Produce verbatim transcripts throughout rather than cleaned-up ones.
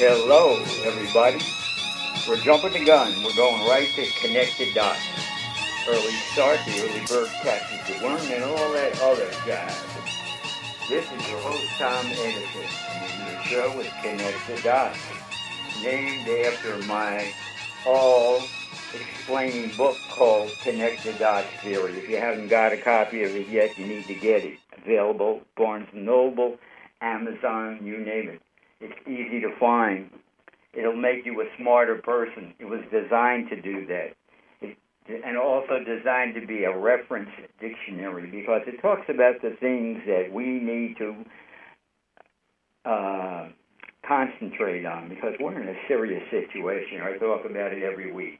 Hello, everybody. We're jumping the gun. We're going right to connect the dots. Early start, the early bird catches the worm, and all that other jazz. This is your host, Tom Anderson, and the show is Connect the Dots, named after my all-explaining book called Connect the Dots Theory. If you haven't got a copy of it yet, you need to get it. Available, Barnes and Noble, Amazon, you name it. It's easy to find. It'll make you a smarter person. It was designed to do that. It, and also designed to be a reference dictionary because it talks about the things that we need to uh, concentrate on because we're in a serious situation. I talk about it every week.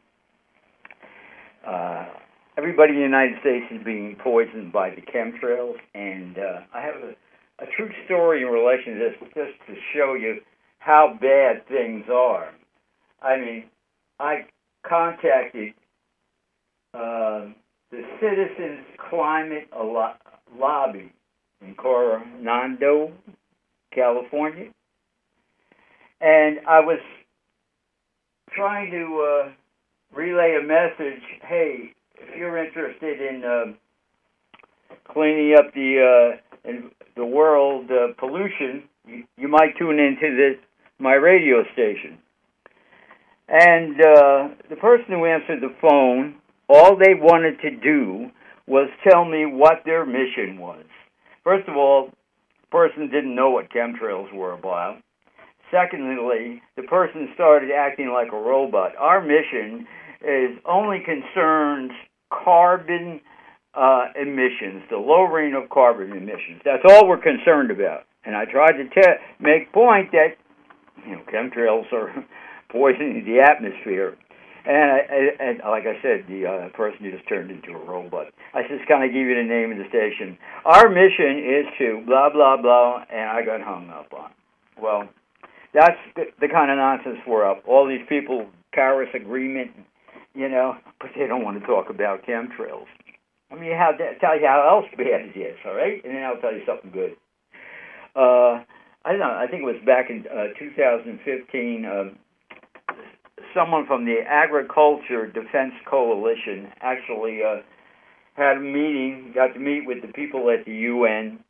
Uh, everybody in the United States is being poisoned by the chemtrails, and uh, I have a A true story in relation to this, just to show you how bad things are. I mean, I contacted uh, the Citizens Climate Lobby in Coronado, California, and I was trying to uh, relay a message. Hey, if you're interested in uh, cleaning up the uh, and the world uh, pollution, you, you might tune into this my radio station. And uh, the person who answered the phone, all they wanted to do was tell me what their mission was. First of all, the person didn't know what chemtrails were about. Secondly, the person started acting like a robot. Our mission is only concerns carbon Uh, emissions, the lowering of carbon emissions. That's all we're concerned about. And I tried to te- make point that, you know, chemtrails are poisoning the atmosphere. And, I, and like I said, the uh, person just turned into a robot. I just kind of give you the name of the station. Our mission is to blah, blah, blah, and I got hung up on. Well, that's the, the kind of nonsense we're up. All these people, Paris Agreement, you know, but they don't want to talk about chemtrails. I mean, how, tell you how else bad it is, all right? And then I'll tell you something good. Uh, I don't know, I think it was back in uh, two thousand fifteen, um, someone from the Agriculture Defense Coalition actually uh, had a meeting, got to meet with the people at the U N,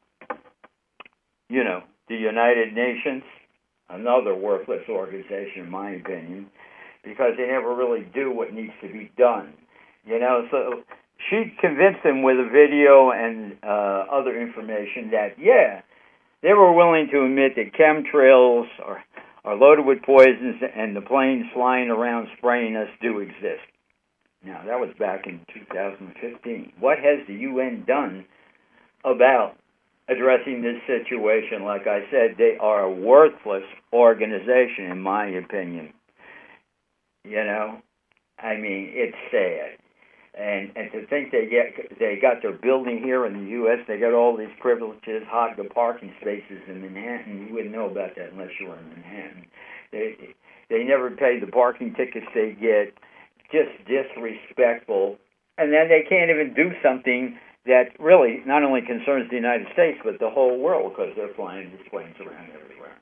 you know, the United Nations, another worthless organization, in my opinion, because they never really do what needs to be done. You know, so she convinced them with a video and uh, other information that, yeah, they were willing to admit that chemtrails are, are loaded with poisons and the planes flying around spraying us do exist. Now, that was back in two thousand fifteen. What has the U N done about addressing this situation? Like I said, they are a worthless organization, in my opinion. You know, I mean, it's sad. And and to think they get they got their building here in the U S, they got all these privileges, hog the parking spaces in Manhattan. You wouldn't know about that unless you were in Manhattan. They they never pay the parking tickets they get, just disrespectful. And then they can't even do something that really not only concerns the United States but the whole world because they're flying these planes around everywhere.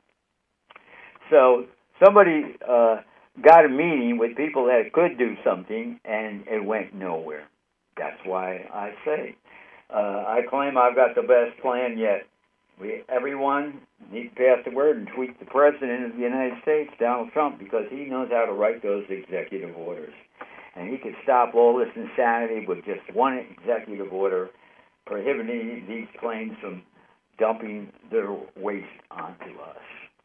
So somebody. Uh, got a meeting with people that could do something, and it went nowhere. That's why I say, uh, I claim I've got the best plan yet. We, everyone needs to pass the word and tweet the President of the United States, Donald Trump, because he knows how to write those executive orders. And he could stop all this insanity with just one executive order prohibiting these planes from dumping their waste onto us.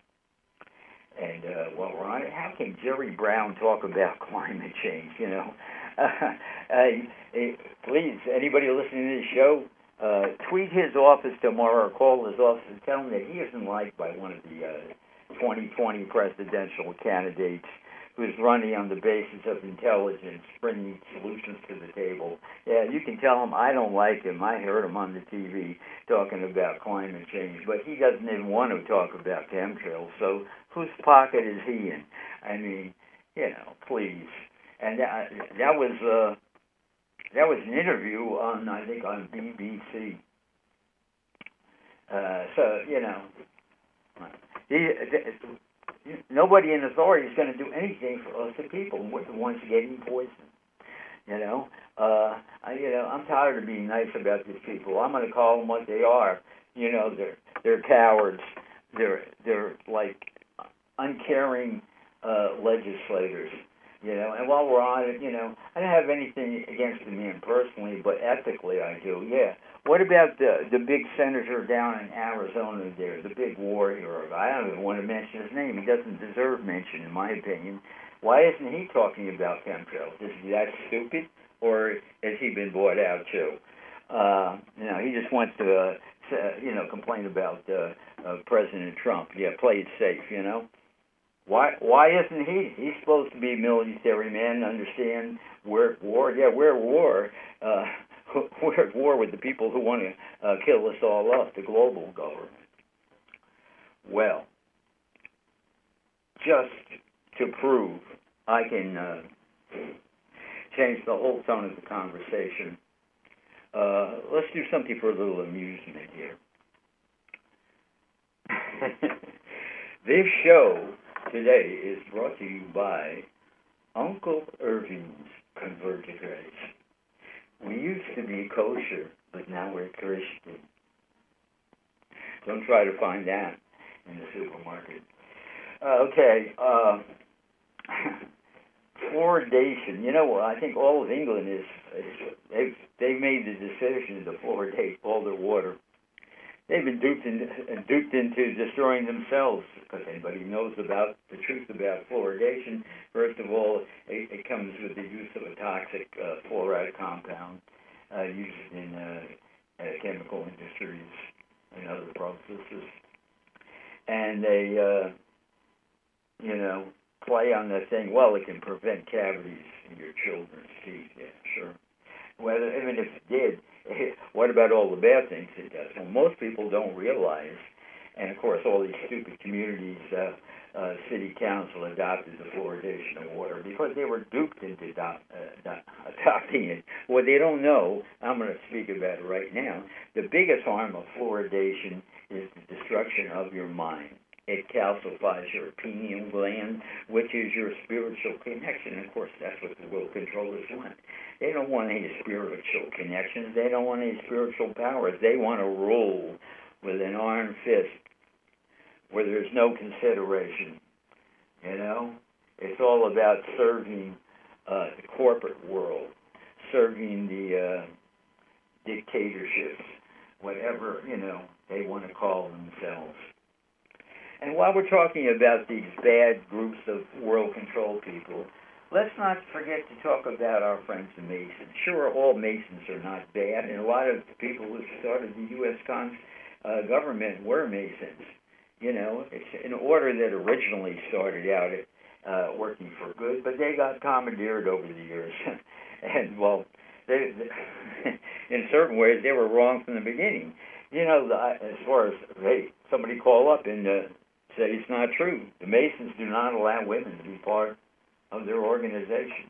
And, uh, well, Ron, how can Jerry Brown talk about climate change, you know? Uh, uh, please, anybody listening to this show, uh, tweet his office tomorrow or call his office and tell him that he isn't liked by one of the uh, twenty twenty presidential candidates who's running on the basis of intelligence, bringing solutions to the table. Yeah, you can tell him I don't like him. I heard him on the T V talking about climate change, but he doesn't even want to talk about chemtrails. So whose pocket is he in? I mean, you know, please. And that, that was uh, that was an interview on, I think, on B B C. Uh, so, you know, he, nobody in authority is going to do anything for us, the people, and we're the ones getting poisoned. You know, uh, I, you know, I'm tired of being nice about these people. I'm going to call them what they are. You know, they're they're cowards. They're they're like uncaring uh, legislators. You know, and while we're on it, you know, I don't have anything against the man personally, but ethically I do. Yeah. What about the the big senator down in Arizona there, the big warrior? I don't even want to mention his name. He doesn't deserve mention, in my opinion. Why isn't he talking about chemtrails? Is he that stupid, or has he been bought out too? Uh, you know, he just wants to, uh, you know, complain about uh, uh, President Trump. Yeah, play it safe, you know. Why why isn't he? He's supposed to be a military man, understand we're at war. Yeah, we're at war. Uh, we're at war with the people who want to uh, kill us all up, the global government. Well, just to prove I can uh, change the whole tone of the conversation, uh, let's do something for a little amusement here. This show today is brought to you by Uncle Irving's Convertigrates. We used to be kosher, but now we're Christian. Don't try to find that in the supermarket. Uh, okay, uh, fluoridation. You know, I think all of England is, is they've, they've made the decision to fluoridate all their water. They've been duped, in, duped into destroying themselves, because anybody knows about the truth about fluoridation. First of all, it, it comes with the use of a toxic uh, fluoride compound uh, used in uh, uh, chemical industries and other processes. And they, uh, you know, play on the thing, well, it can prevent cavities in your children's teeth. Yeah, sure. Well, even if it did, what about all the bad things it does? Well, most people don't realize, and of course all these stupid communities, uh, uh, city council adopted the fluoridation of water because they were duped into adopt, uh, adopting it. What they don't know, I'm going to speak about it right now, the biggest harm of fluoridation is the destruction of your mind. It calcifies your pineal gland, which is your spiritual connection. Of course, that's what the world controllers want. They don't want any spiritual connections. They don't want any spiritual powers. They want to rule with an iron fist where there's no consideration. You know? It's all about serving uh, the corporate world, serving the uh, dictatorships, whatever, you know, they want to call themselves. And while we're talking about these bad groups of world control people, let's not forget to talk about our friends the Masons. Sure, all Masons are not bad, and a lot of the people who started the U S Con- uh, government were Masons. You know, it's an order that originally started out uh, working for good, but they got commandeered over the years. And, well, they, they, in certain ways, they were wrong from the beginning. You know, the, as far as, hey, somebody call up and uh, say it's not true. The Masons do not allow women to be part of their organization.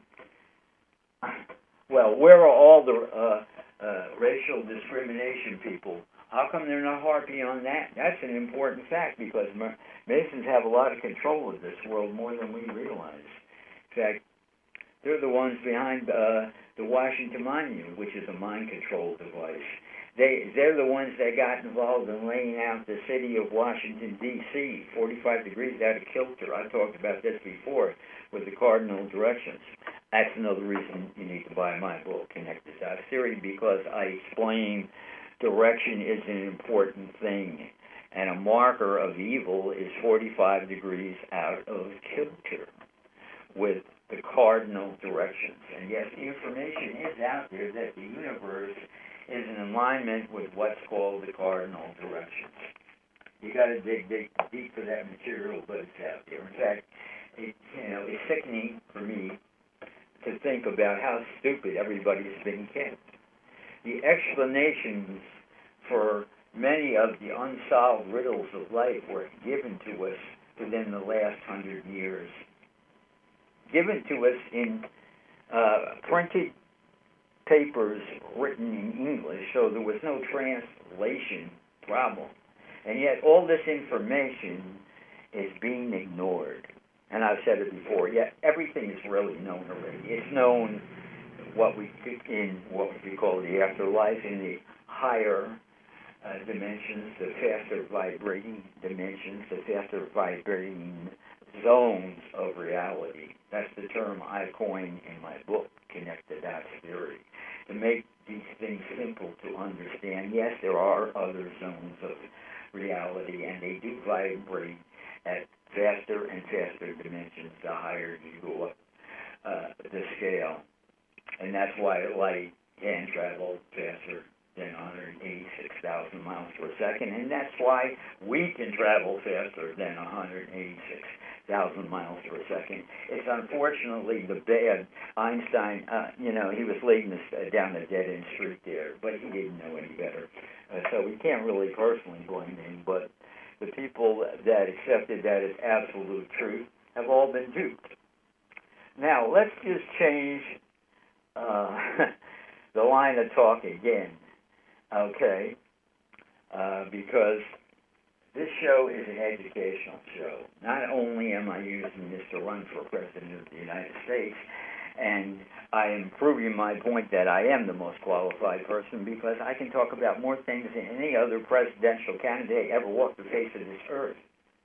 Well, where are all the uh, uh, racial discrimination people? How come they're not harping on that? That's an important fact because Masons have a lot of control of this world more than we realize. In fact, they're the ones behind uh, the Washington Monument, which is a mind control device. They, they're the ones that got involved in laying out the city of Washington, D C, forty-five degrees out of kilter. I talked about this before with the cardinal directions. That's another reason you need to buy my book, Connect the Dots Theory, because I explain direction is an important thing. And a marker of evil is forty-five degrees out of kilter with the cardinal directions. And yes, the information is out there that the universe is in alignment with what's called the cardinal directions. You got to dig, dig deep for that material, but it's out there. In fact, it, you know, it's sickening for me to think about how stupid everybody's been kept. The explanations for many of the unsolved riddles of life were given to us within the last hundred years. Given to us in uh, printed papers written in English, so there was no translation problem. And yet all this information is being ignored. And I've said it before. Yeah, everything is really known already. It's known what we in what we call the afterlife, in the higher uh, dimensions, the faster vibrating dimensions, the faster vibrating zones of reality. That's the term I coined in my book, Connect the Dots Theory, to make these things simple to understand. Yes, there are other zones of reality, and they do vibrate at faster and faster dimensions the higher you go up uh, the scale. And that's why light can travel faster than one hundred eighty-six thousand miles per second, and that's why we can travel faster than one hundred eighty-six thousand miles per second. It's unfortunately the bad. Einstein, uh, you know, he was leading us down a dead-end street there, but he didn't know any better. Uh, so we can't really personally blame him, but the people that accepted that as absolute truth have all been duped. Now, let's just change uh, the line of talk again, okay? Uh, because this show is an educational show. Not only am I using this to run for President of the United States, and I am proving my point that I am the most qualified person because I can talk about more things than any other presidential candidate ever walked the face of this earth.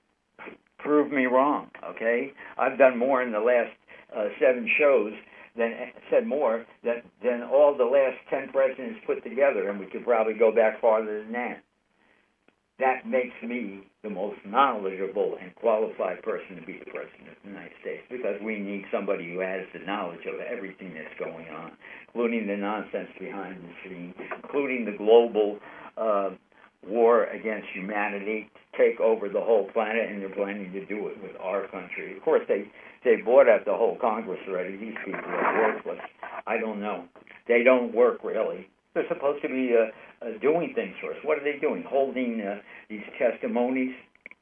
Prove me wrong, okay? I've done more in the last uh, seven shows than said more than, than all the last ten presidents put together, and we could probably go back farther than that. That makes me the most knowledgeable and qualified person to be the President of the United States, because we need somebody who has the knowledge of everything that's going on, including the nonsense behind the scene, including the global uh, war against humanity to take over the whole planet, and they're planning to do it with our country. Of course, they, they bought out the whole Congress already. These people are worthless. I don't know. They don't work, really. They're supposed to be uh, uh, doing things for us. What are they doing? Holding uh, these testimonies,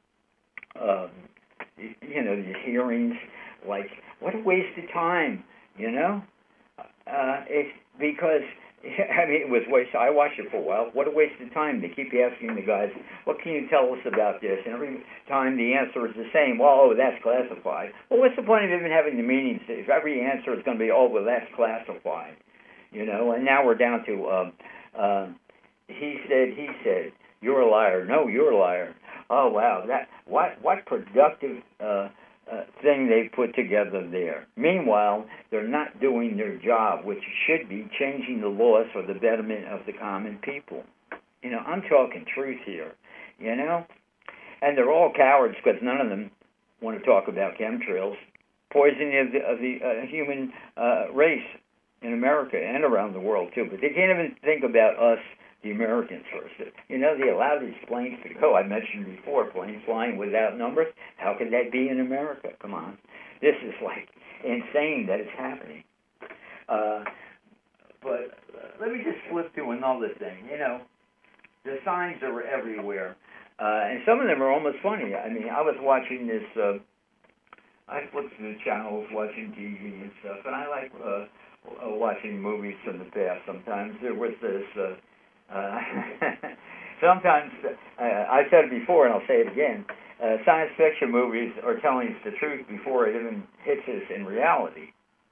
uh, you know, these hearings. Like, what a waste of time, you know? Uh, it's because, I mean, it was waste. I watched it for a while. What a waste of time. They keep asking the guys, what can you tell us about this? And every time the answer is the same. Well, oh, that's classified. Well, what's the point of even having the meetings if every answer is going to be, oh, well, that's classified? You know, and now we're down to, uh, uh, he said, he said, you're a liar. No, you're a liar. Oh, wow, that what what productive uh, uh, thing they put together there. Meanwhile, they're not doing their job, which should be changing the laws for the betterment of the common people. You know, I'm talking truth here, you know? And they're all cowards because none of them want to talk about chemtrails, poisoning of the, of the uh, human uh, race in America and around the world, too. But they can't even think about us, the Americans, first. You know, they allow these planes to go. I mentioned before, planes flying without numbers. How could that be in America? Come on. This is, like, insane that it's happening. Uh, but uh, let me just flip to another thing. You know, the signs are everywhere. Uh, and some of them are almost funny. I mean, I was watching this, uh, I flipped through the channels, watching T V and stuff, and I like... Uh, Uh, watching movies from the past. Sometimes there was this, uh, uh, sometimes, uh, I said it before and I'll say it again, uh, science fiction movies are telling us the truth before it even hits us in reality.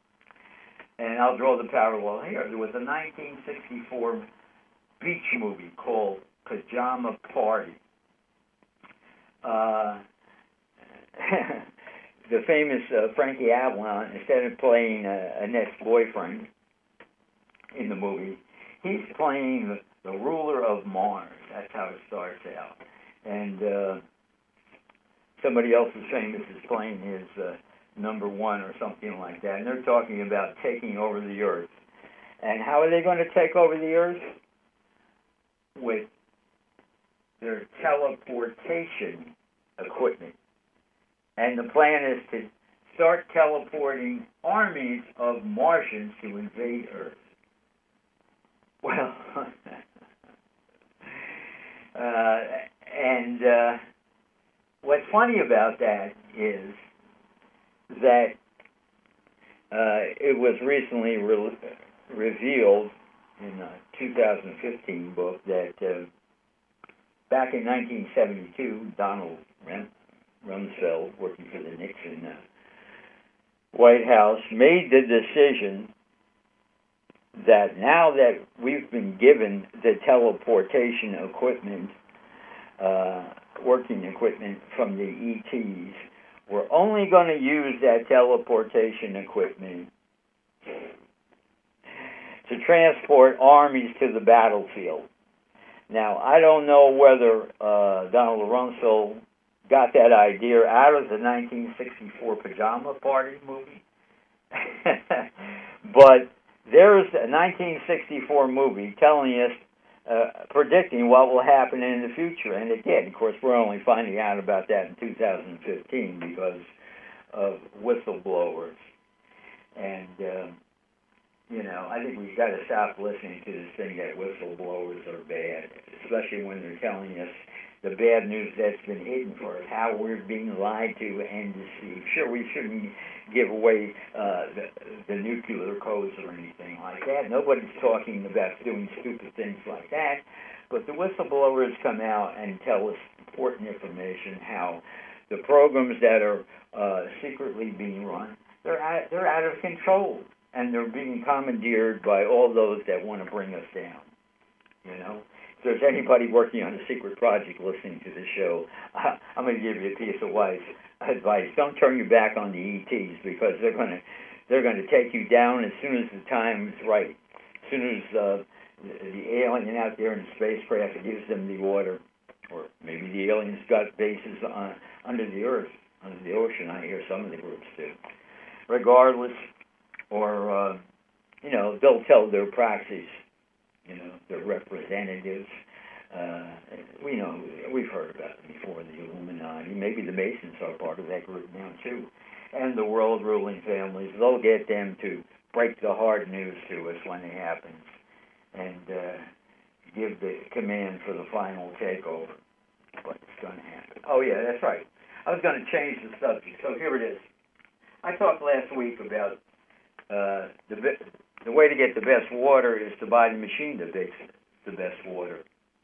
And I'll draw the parallel here. There was a nineteen sixty-four beach movie called Pajama Party. Uh, The famous uh, Frankie Avalon, instead of playing uh, Annette's boyfriend in the movie, he's playing the, the ruler of Mars. That's how it starts out. And uh, somebody else as famous is playing his uh, number one or something like that. And they're talking about taking over the Earth. And how are they going to take over the Earth? With their teleportation equipment. And the plan is to start teleporting armies of Martians to invade Earth. Well, uh, and uh, what's funny about that is that uh, it was recently re- revealed in a two thousand fifteen book that uh, back in nineteen seventy-two, Donald Ren- Rumsfeld, working for the Nixon uh, White House, made the decision that now that we've been given the teleportation equipment, uh, working equipment from the E Ts, we're only going to use that teleportation equipment to transport armies to the battlefield. Now, I don't know whether uh, Donald Rumsfeld got that idea out of the nineteen sixty-four Pajama Party movie, but there's a nineteen sixty-four movie telling us, uh, predicting what will happen in the future, and it did. Of course, we're only finding out about that in two thousand fifteen because of whistleblowers. And, uh, you know, I think we've got to stop listening to this thing that whistleblowers are bad, especially when they're telling us the bad news that's been hidden for us, how we're being lied to and deceived. Sure, we shouldn't give away uh, the, the nuclear codes or anything like that. Nobody's talking about doing stupid things like that. But the whistleblowers come out and tell us important information, how the programs that are uh, secretly being run, they're out, they're out of control, and they're being commandeered by all those that want to bring us down, you know? If there's anybody working on a secret project listening to this show, uh, I'm going to give you a piece of wise advice. Don't turn your back on the E Ts, because they're going to they're going to take you down as soon as the time is right. As soon as uh, the, the alien out there in the spacecraft gives them the order, or maybe the aliens got bases on, under the earth, under the ocean. I hear some of the groups do. Regardless, or uh, you know, they'll tell their proxies, you know, their representatives. Uh, we know, we've heard about them before, the Illuminati. Maybe the Masons are part of that group now, too. And the world-ruling families, they'll get them to break the hard news to us when it happens and uh, give the command for the final takeover. But it's going to happen. Oh, yeah, that's right. I was going to change the subject, so here it is. I talked last week about uh, the the way to get the best water is to buy the machine that makes the best water.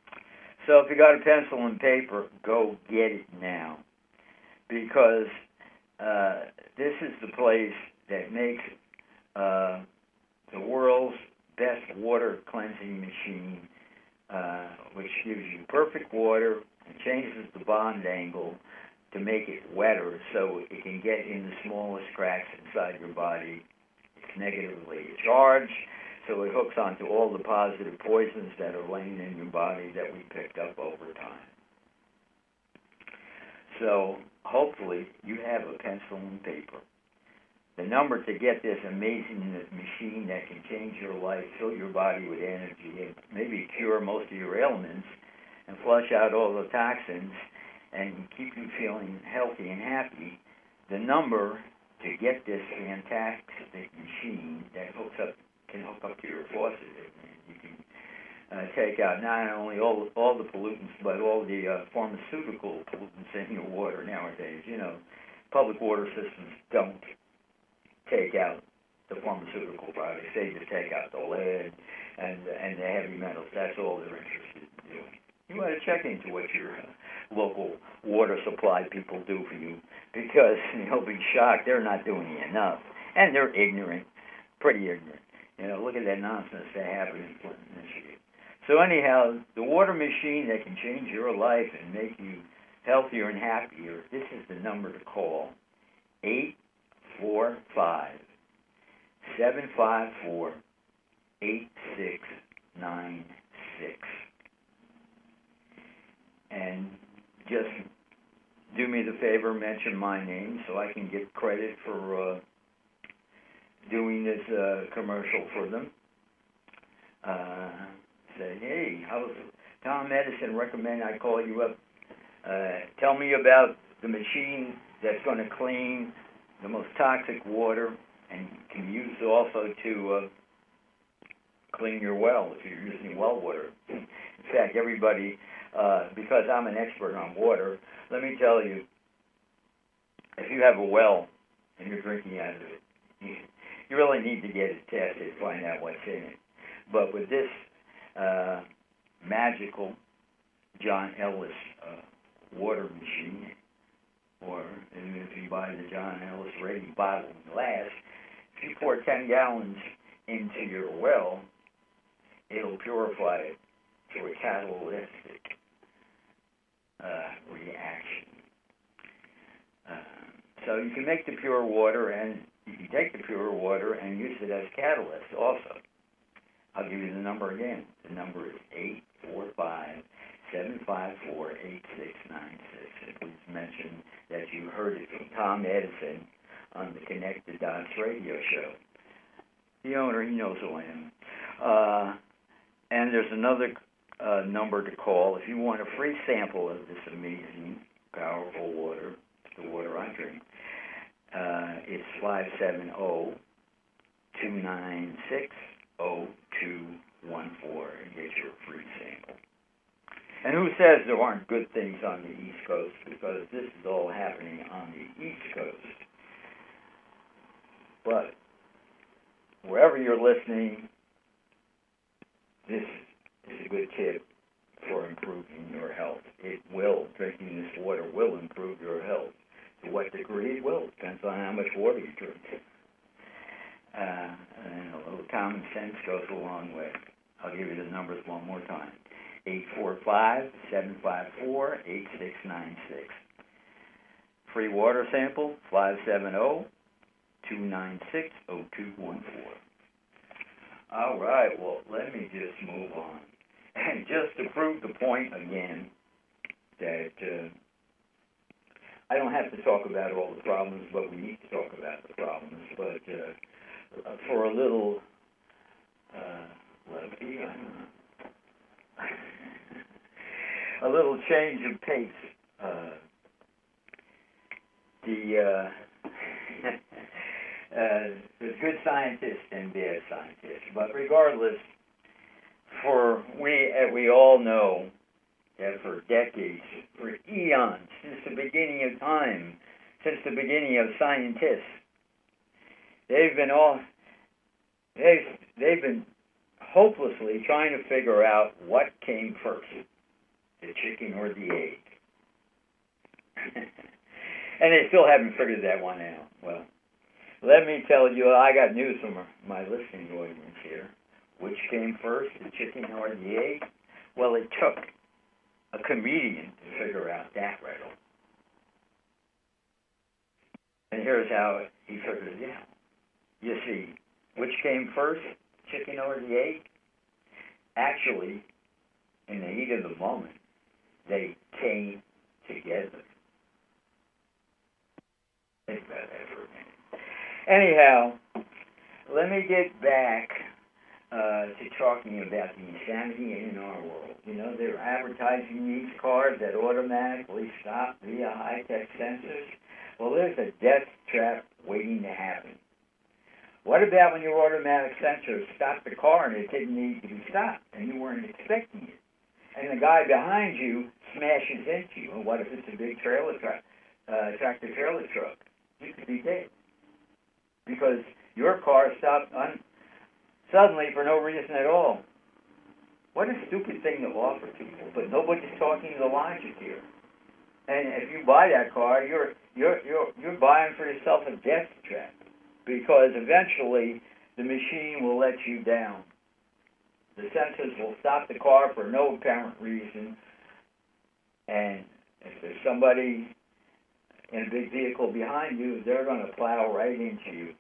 So if you got a pencil and paper, go get it now, because uh, this is the place that makes uh, the world's best water cleansing machine, uh, which gives you perfect water and changes the bond angle to make it wetter so it can get in the smallest cracks inside your body. It's negatively charged, so it hooks onto all the positive poisons that are laying in your body that we picked up over time. So hopefully you have a pencil and paper. The number to get this amazing machine that can change your life, fill your body with energy, and maybe cure most of your ailments, and flush out all the toxins, and keep you feeling healthy and happy, the number to get this fantastic machine that hooks up can hook up to your faucet, and you can uh, take out not only all all the pollutants, but all the uh, pharmaceutical pollutants in your water nowadays. You know, public water systems don't take out the pharmaceutical products; they just take out the lead and and the heavy metals. That's all they're interested in doing. You want to check into what your uh, local water supply people do for you, because you'll be shocked. They're not doing enough, and they're ignorant, pretty ignorant. You know, look at that nonsense that happened in Clinton, Michigan. So anyhow, the water machine that can change your life and make you healthier and happier, this is the number to call, eight four five, seven five four, eight six nine six. And just do me the favor, mention my name so I can get credit for uh, doing this uh, commercial for them. Uh, say, hey, how's Tom Edison recommend I call you up? Uh, tell me about the machine that's going to clean the most toxic water and can be used also to uh, clean your well if you're using well water. In fact, everybody, uh, because I'm an expert on water, let me tell you, if you have a well and you're drinking out of it, you, you really need to get it tested to find out what's in it. But with this uh, magical John Ellis uh, water machine, or even if you buy the John Ellis Ready bottle in glass, if you pour ten gallons into your well, it'll purify it through a catalytic uh, reaction. Uh, so you can make the pure water, and you can take the pure water and use it as catalyst also. I'll give you the number again. The number is eight four five, seven five four, eight six nine six. And please mention that you heard it from Tom Edison on the Connect the Dots radio show. The owner, he knows who I am. Uh, and there's another uh, number to call if you want a free sample of this amazing, powerful water, the water I drink. Uh, it's five seven zero, two nine six, zero two one four and get your free sample. And who says there aren't good things on the East Coast? Because this is all happening on the East Coast. But wherever you're listening, this is a good tip for improving your health. It will, drinking this water will improve your health. To what degree it will, depends on how much water you drink. Uh, and a little common sense goes a long way. I'll give you the numbers one more time. eight four five, seven five four, eight six nine six. Free water sample, five seven zero, two nine six, zero two one four. All right, well, let me just move on. And just to prove the point again that uh, I don't have to talk about all the problems, but we need to talk about the problems. But uh, for a little uh, levity, I don't know, a little change of pace. Uh, the uh, uh, there's good scientists and bad scientists, but regardless, for we uh, we all know that for decades, for eons, since the beginning of time, since the beginning of scientists, they've been all they've they've been hopelessly trying to figure out what came first, the chicken or the egg. And they still haven't figured that one out. Well, let me tell you, I got news from my listening audience here. Which came first, the chicken or the egg? Well, it took a comedian to figure out that riddle. And here's how he figured it out. You see, which came first, chicken or the egg? Actually, in the heat of the moment, they came together. Think about that for a minute. Anyhow, let me get back uh, to talking about the insanity in our world. You know, they're advertising these cars that automatically stop via high-tech sensors. Well, there's a death trap waiting to happen. What about when your automatic sensor stopped the car and it didn't need to be stopped and you weren't expecting it? And the guy behind you smashes into you. And what if it's a big trailer truck, uh, tractor trailer truck? You could be dead because your car stopped un- suddenly for no reason at all. What a stupid thing to offer people, but nobody's talking the logic here. And if you buy that car, you're you're you're you're buying for yourself a death trap, because eventually the machine will let you down. The sensors will stop the car for no apparent reason, and if there's somebody in a big vehicle behind you, they're going to plow right into you.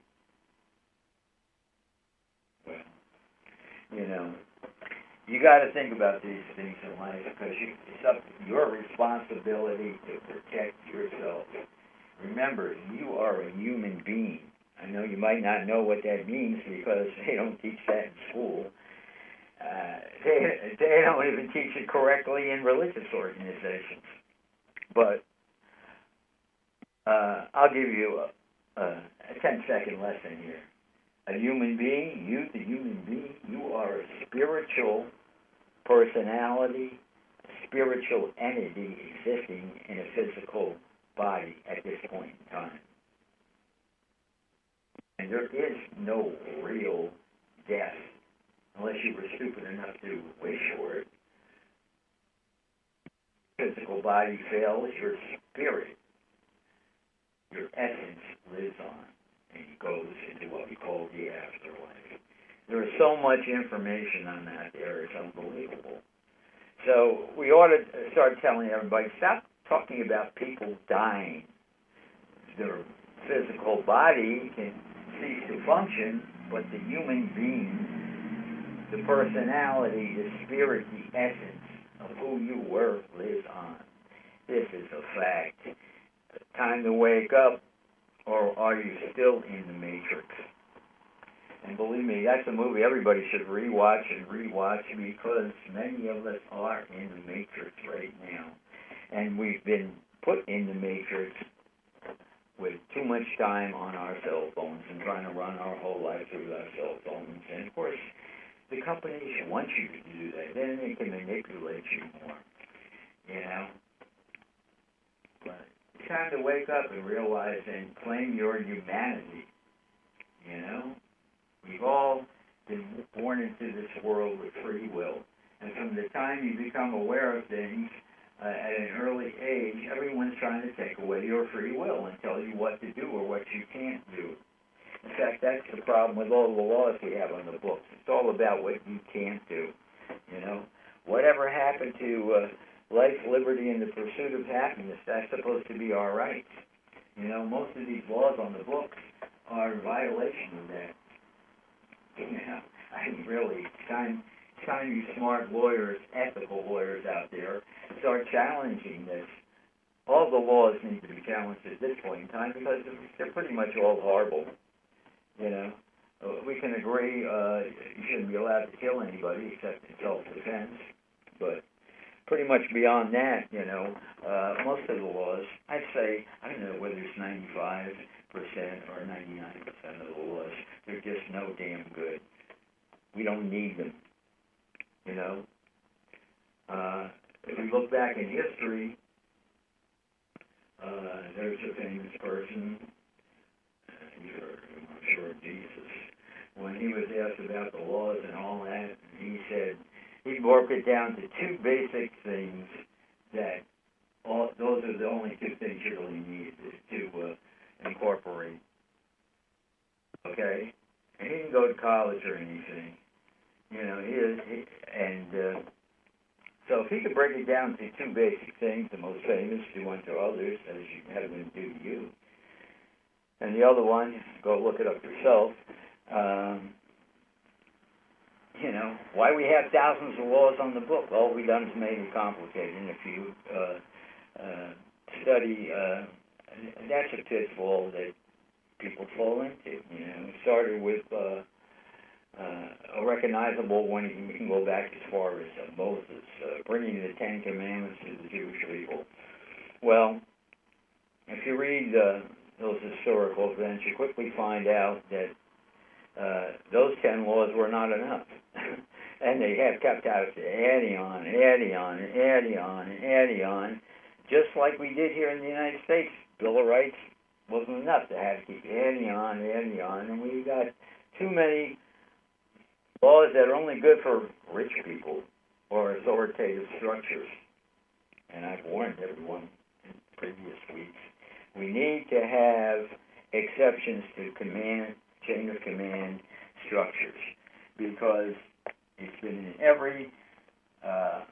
Well, you know, you got to think about these things in life, because you, it's up to your responsibility to protect yourself. Remember, you are a human being. I know you might not know what that means because they don't teach that in school. Uh, they, they don't even teach it correctly in religious organizations. But uh, I'll give you a, a, a ten-second lesson here. A human being, you, the human being, you are a spiritual personality, a spiritual entity existing in a physical body at this point in time. And there is no real death unless you were stupid enough to wish for it. Physical body fails, your spirit your essence lives on and goes into what we call the afterlife. There is so much information on that there, it's unbelievable. So we ought to start telling everybody, stop talking about people dying. Their physical body can cease to function, but the human being, the personality, the spirit, the essence of who you were lives on. This is a fact. Time to wake up, or are you still in the Matrix? And believe me, that's a movie everybody should rewatch and rewatch, because many of us are in the Matrix right now. And we've been put in the Matrix with too much time on our cell phones and trying to run our whole life through our cell phones. And of course, the companies want you to do that. Then they can manipulate you more, you know. But it's time to wake up and realize and claim your humanity, you know. We've all been born into this world with free will. And from the time you become aware of things uh, at an early age, everyone's trying to take away your free will and tell you what to do or what you can't do. In fact, that's the problem with all the laws we have on the books. It's all about what you can't do, you know. Whatever happened to uh, life, liberty, and the pursuit of happiness, that's supposed to be our rights. You know, most of these laws on the books are in violation of that. You know, I mean, really, it's time, it's time you smart lawyers, ethical lawyers out there, start challenging this. All the laws need to be challenged at this point in time because they're pretty much all horrible. You know, uh, we can agree uh, you shouldn't be allowed to kill anybody except in self-defense, but pretty much beyond that, you know, uh, most of the laws, I'd say, I don't know whether it's ninety-five percent or ninety-nine percent of the laws, they're just no damn good. We don't need them, you know. Uh, if we look back in history, uh, there's a famous person, uh, you've heard of him, I'm sure, Jesus. When he was asked about the laws and all that, he said, he broke it down to two basic things that all, those are the only two things you really need is to uh, incorporate. Okay? And he didn't go to college or anything. You know, he is, he, and uh, so if he could break it down to two basic things, the most famous, do unto others as you have them do to you. And the other one, go look it up yourself. Um, you know, why we have thousands of laws on the book? All we've done is made it complicated. And if you uh, uh, study, uh, that's a pitfall that people fall into. You know, it started with uh, uh, a recognizable one. You can go back as far as uh, Moses uh, bringing the Ten Commandments to the Jewish people. Well, if you read uh, those historical events, you quickly find out that uh, those ten laws were not enough. And they have kept out adding on, adding on, and adding on, and adding on, just like we did here in the United States. Bill of Rights wasn't enough to have to keep adding on, adding on, and we got too many laws that are only good for rich people or authoritative structures. And I've warned everyone in previous weeks, we need to have exceptions to command, chain of command structures, because it's been in every uh,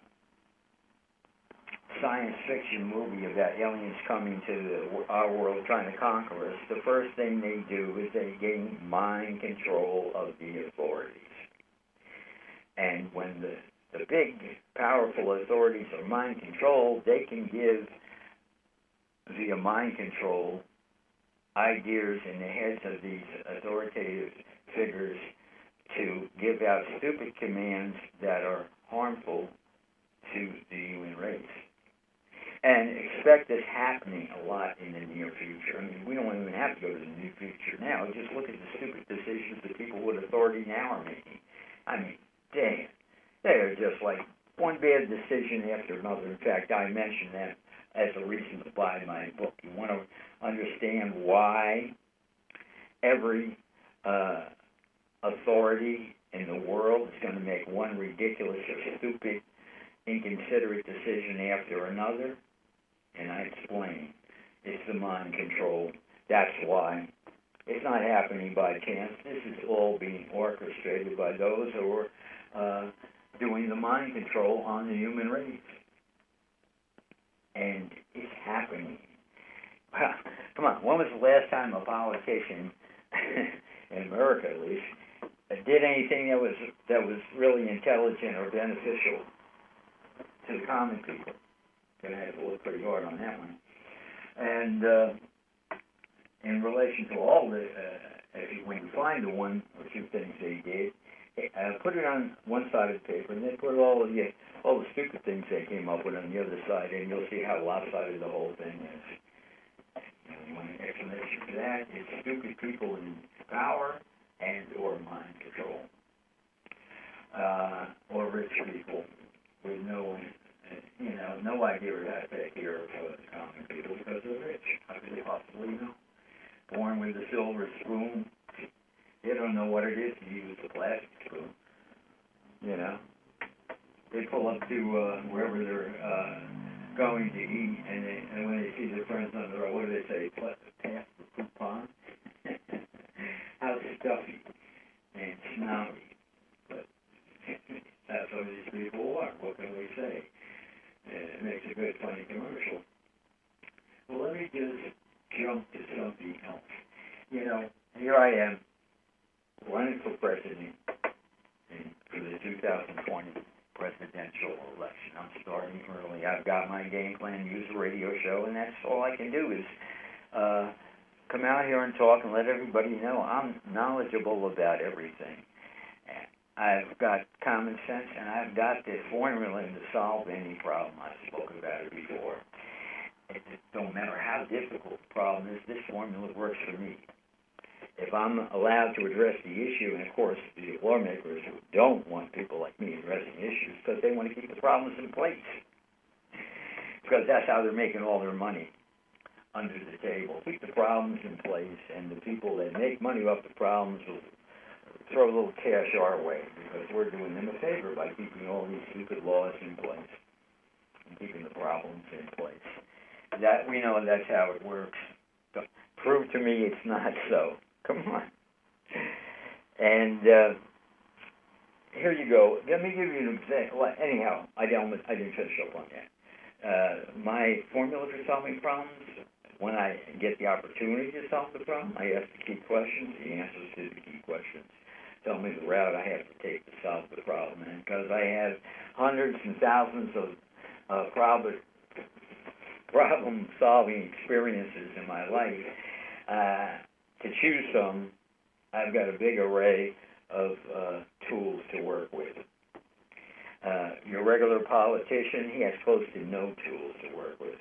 science fiction movie about aliens coming to the, our world trying to conquer us. The first thing they do is they gain mind control of the authorities. And when the, the big, powerful authorities are mind controlled, they can give, via mind control, ideas in the heads of these authoritative figures to give out stupid commands that are harmful to the human race. And expect this happening a lot in the near future. I mean, we don't even have to go to the near future now. Just look at the stupid decisions that people with authority now are making. I mean, damn. They are just like one bad decision after another. In fact, I mentioned that as a reason to buy my book. You want to understand why every uh, authority in the world is going to make one ridiculous or stupid, inconsiderate decision after another? And I explain. It's the mind control. That's why. It's not happening by chance. This is all being orchestrated by those who are uh, doing the mind control on the human race. And it's happening. Come on, when was the last time a politician, in America at least, did anything that was that was really intelligent or beneficial to the common people? Gonna have to look pretty hard on that one. And uh, in relation to all the, uh, if you, when you find the one or two things they did, uh, put it on one side of the paper, and then put all of the all the stupid things they came up with on the other side, and you'll see how lopsided the whole thing is. And one explanation for that is stupid people in power and or mind control, uh, or rich people with no, you know, no idea how to take care of uh, the common people because they're rich. How could they possibly know? Born with a silver spoon, they don't know what it is to use a plastic spoon. You know, they pull up to uh, wherever they're uh, going to eat, and, they, and when they see their friends on the road, what do they say? Pass the coupon. How stuffy and snobby, but that's what these people are. What can we say? It makes a good, funny commercial. Well, let me just jump to something else. You know, here I am, running for president in, for the two thousand twenty presidential election. I'm starting early. I've got my game plan, use a radio show, and that's all I can do is uh, come out here and talk and let everybody know I'm knowledgeable about everything. I've got common sense, and I've got the formula to solve any problem. I've spoken about it before. It, it don't matter how difficult the problem is, this formula works for me. If I'm allowed to address the issue, and of course the lawmakers who don't want people like me addressing issues because they want to keep the problems in place, because that's how they're making all their money, under the table. Keep the problems in place, and the people that make money off the problems will throw a little cash our way, because we're doing them a favor by keeping all these stupid laws in place and keeping the problems in place. That we know that's how it works. So, prove to me it's not so. Come on. And uh, here you go. Let me give you an example. Well, anyhow, I don't. I didn't finish up on that. Uh, my formula for solving problems. When I get the opportunity to solve the problem, I ask the key questions. The answers to the key questions tell me the route I have to take to solve the problem. And because I have hundreds and thousands of uh, problem problem-solving experiences in my life, uh, to choose from, I've got a big array of uh, tools to work with. Uh, your regular politician, he has close to no tools to work with.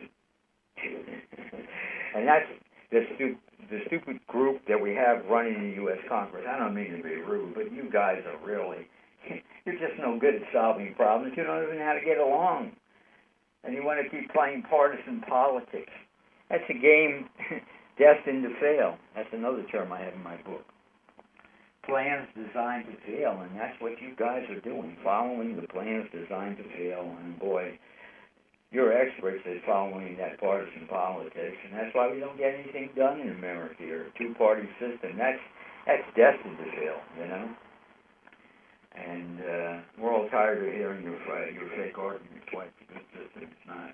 And that's the, stu- the stupid group that we have running the U S Congress. I don't mean to be rude, but you guys are really, you're just no good at solving problems. You don't even know how to get along. And you want to keep playing partisan politics. That's a game destined to fail. That's another term I have in my book. Plans designed to fail, and that's what you guys are doing, following the plans designed to fail. And boy, you're experts at following that partisan politics, and that's why we don't get anything done in America here. A two-party system, that's that's destined to fail, you know. And uh, we're all tired of hearing your your fake arguments why it's a good system. It's not.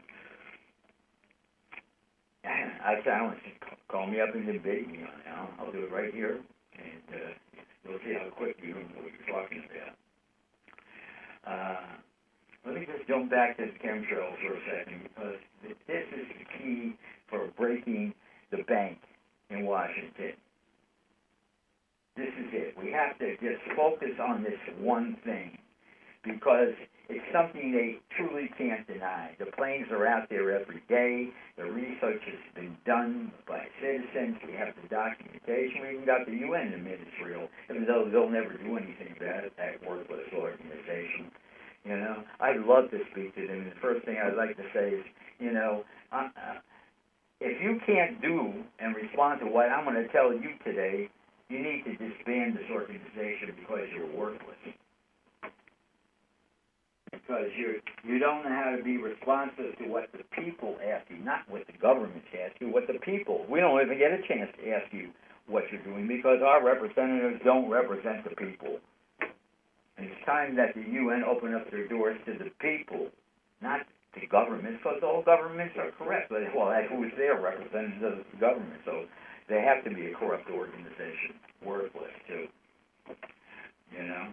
I challenge you. Call me up and debate me on it. I'll, I'll do it right here, and uh, you'll see how quick you know what you're talking about. Uh, let me just jump back to the chemtrails for a second, because this is the key for breaking the bank in Washington. This is it. We have to just focus on this one thing, because it's something they truly can't deny. The planes are out there every day. The research has been done by citizens. We have the documentation. We even got the U N to admit it's real, even though they'll never do anything about it, that worthless organization. You know, I'd love to speak to them. The first thing I'd like to say is, you know, uh, uh, if you can't do and respond to what I'm going to tell you today, you need to disband this organization because you're worthless. because you you don't know how to be responsive to what the people ask you, not what the governments ask you, what the people. We don't even get a chance to ask you what you're doing because our representatives don't represent the people. And it's time that the U N open up their doors to the people, not the governments, because all governments are corrupt. Well, that's who's their representatives of the government, so they have to be a corrupt organization, worthless too. You know.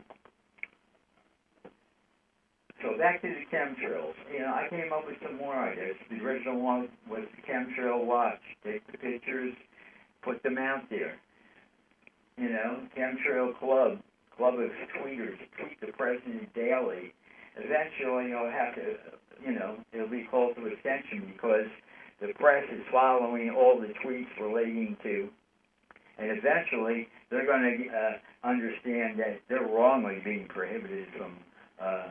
So back to the chemtrails. You know, I came up with some more ideas. The original one was the chemtrail watch. Take the pictures, put them out there. You know, chemtrail club, club of tweeters, tweet the president daily. Eventually, you'll have to, you know, it'll be called to attention because the press is following all the tweets relating to, and eventually they're going to uh, understand that they're wrongly being prohibited from uh,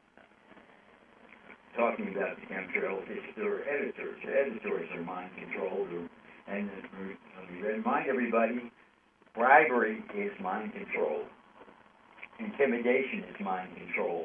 talking about the chemtrails. It's their editors. The editors are mind controlled. And let me remind everybody, bribery is mind control. Intimidation is mind control.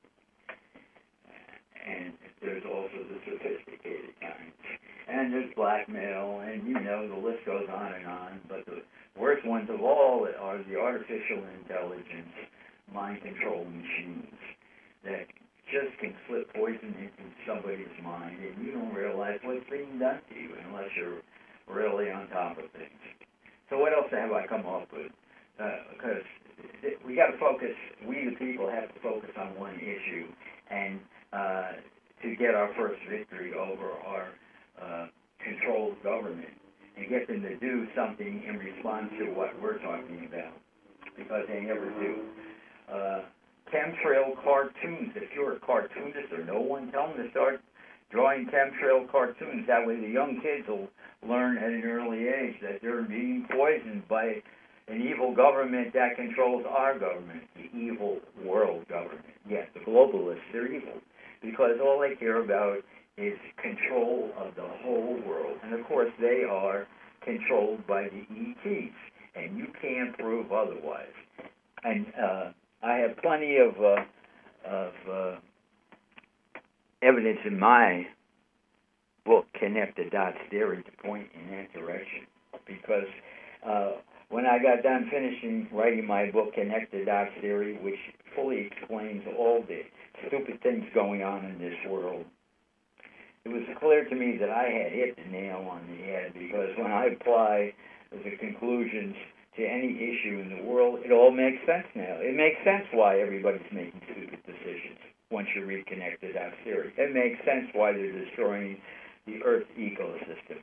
And there's also the sophisticated kinds. And there's blackmail, and you know, the list goes on and on. But the worst ones of all are the artificial intelligence mind control machines that just can slip poison into somebody's mind, and you don't realize what's being done to you unless you're really on top of things. So what else have I come up with? Uh, because we got to focus, we the people have to focus on one issue, and uh, to get our first victory over our uh, controlled government, and get them to do something in response to what we're talking about, because they never do. Uh, chemtrail cartoons. If you're a cartoonist or no one, tell them to start drawing chemtrail cartoons. That way the young kids will learn at an early age that they're being poisoned by an evil government that controls our government, the evil world government. Yes, the globalists, they're evil because all they care about is control of the whole world. And, of course, they are controlled by the E Ts, and you can't prove otherwise. And uh, I have plenty of uh, of uh, evidence in my book, Connect the Dots Theory, to point in that direction. Because uh, when I got done finishing writing my book, Connect the Dots Theory, which fully explains all the stupid things going on in this world, it was clear to me that I had hit the nail on the head, because when I apply the conclusions to any issue in the world, it all makes sense now. It makes sense why everybody's making stupid decisions once you reconnect to that theory. It makes sense why they're destroying the Earth ecosystem.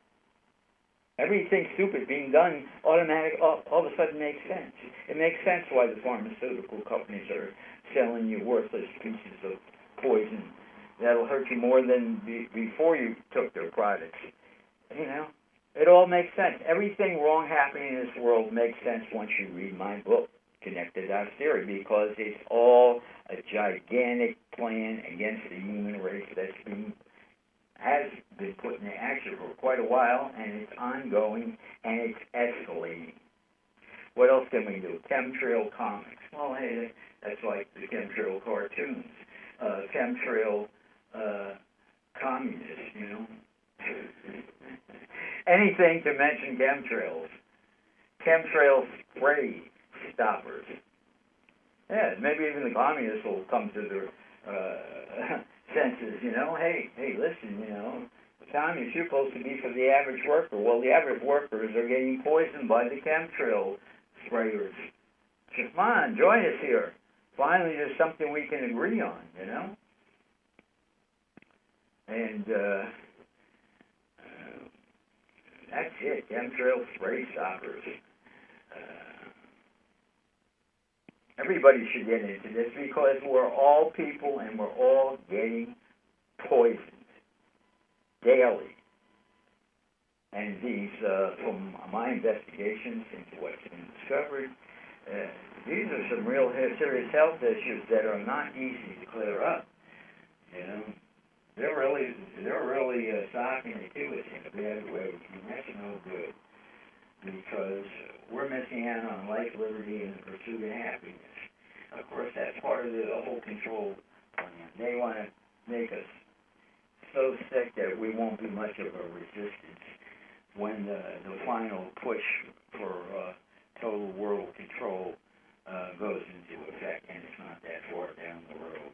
Everything stupid being done automatic all, all of a sudden makes sense. It makes sense why the pharmaceutical companies are selling you worthless pieces of poison that'll hurt you more than be, before you took their products. You know? It all makes sense. Everything wrong happening in this world makes sense once you read my book, Connect the Dots Theory, because it's all a gigantic plan against the human race that's been has been put into action for quite a while, and it's ongoing, and it's escalating. What else can we do? Chemtrail comics. Well, hey, that's like the chemtrail cartoons. Uh, chemtrail uh, communists, you know. Anything to mention chemtrails. Chemtrail spray stoppers. Yeah, maybe even the communists will come to their uh, senses, you know. Hey, hey, listen, you know, the communists, you're supposed to be for the average worker. Well, the average workers are getting poisoned by the chemtrail sprayers. So come on, join us here. Finally, there's something we can agree on, you know. And uh, uh, that's it, chemtrail spray stoppers. Uh, everybody should get into this because we're all people and we're all getting poisoned daily. And these, uh, from my investigations into what's been discovered, uh, these are some real serious health issues that are not easy to clear up. You know, they're really, they're really uh, socking it to us in a bad way, and that's no good because we're missing out on life, liberty, and the pursuit of happiness. Of course, that's part of the whole control plan. They want to make us so sick that we won't be much of a resistance when the, the final push for uh, total world control uh, goes into effect, and it's not that far down the road.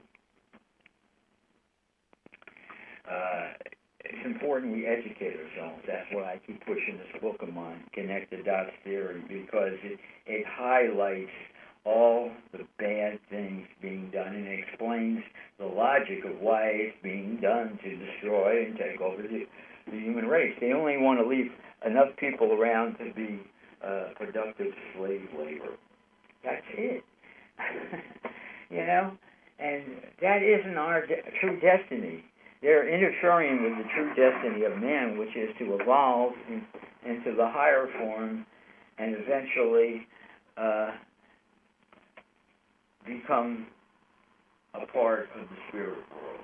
Uh, it's important we educate ourselves. That's why I keep pushing this book of mine, Connect the Dots Theory, because it, it highlights all the bad things being done, and it explains the logic of why it's being done to destroy and take over the, the human race. They only want to leave enough people around to be uh, productive slave labor. That's it. You know? And that isn't our de- true destiny. They're interfering with the true destiny of man, which is to evolve in, into the higher form and eventually uh, become a part of the spirit world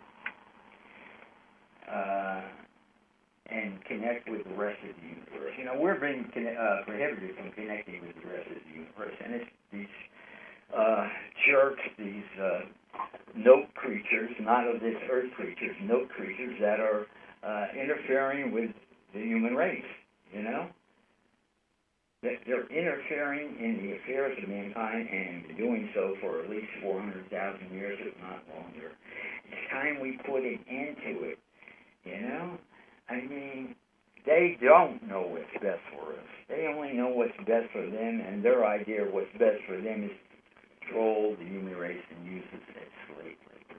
uh, and connect with the rest of the universe. You know, we're being uh, prohibited from connecting with the rest of the universe, and it's these uh, jerks, these uh, note creatures, not of this earth creatures, note creatures that are uh, interfering with the human race, you know? They're interfering in the affairs of mankind and been doing so for at least four hundred thousand years, if not longer. It's time we put an end to it, you know? I mean, they don't know what's best for us. They only know what's best for them, and their idea of what's best for them is to control the human race and use it as slave labor.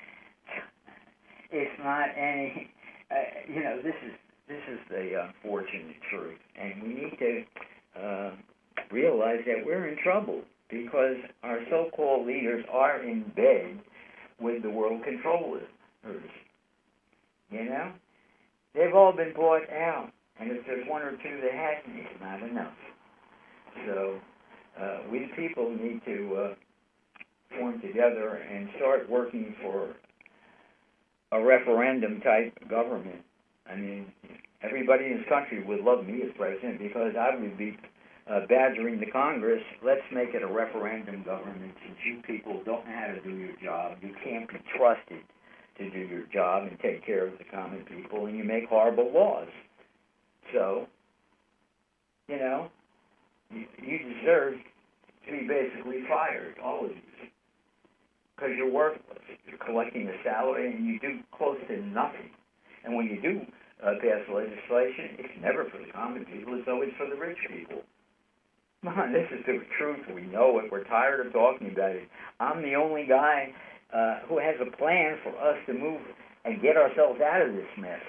It's not any, uh, you know, this is, this is the unfortunate truth, and we need to Uh, realize that we're in trouble because our so-called leaders are in bed with the world controllers. You know? They've all been bought out, and if there's one or two that hasn't, it's not enough. So uh, we people need to uh, form together and start working for a referendum-type government. I mean, everybody in this country would love me as president because I would be uh, badgering the Congress. Let's make it a referendum government since you people don't know how to do your job. You can't be trusted to do your job and take care of the common people, and you make horrible laws. So, you know, you, you deserve to be basically fired, all of you, because you're worthless. You're collecting a salary, and you do close to nothing. And when you do Uh, pass legislation, it's never for the common people, it's always for the rich people. Come on, this is the truth. We know it. We're tired of talking about it. I'm the only guy uh, who has a plan for us to move and get ourselves out of this mess.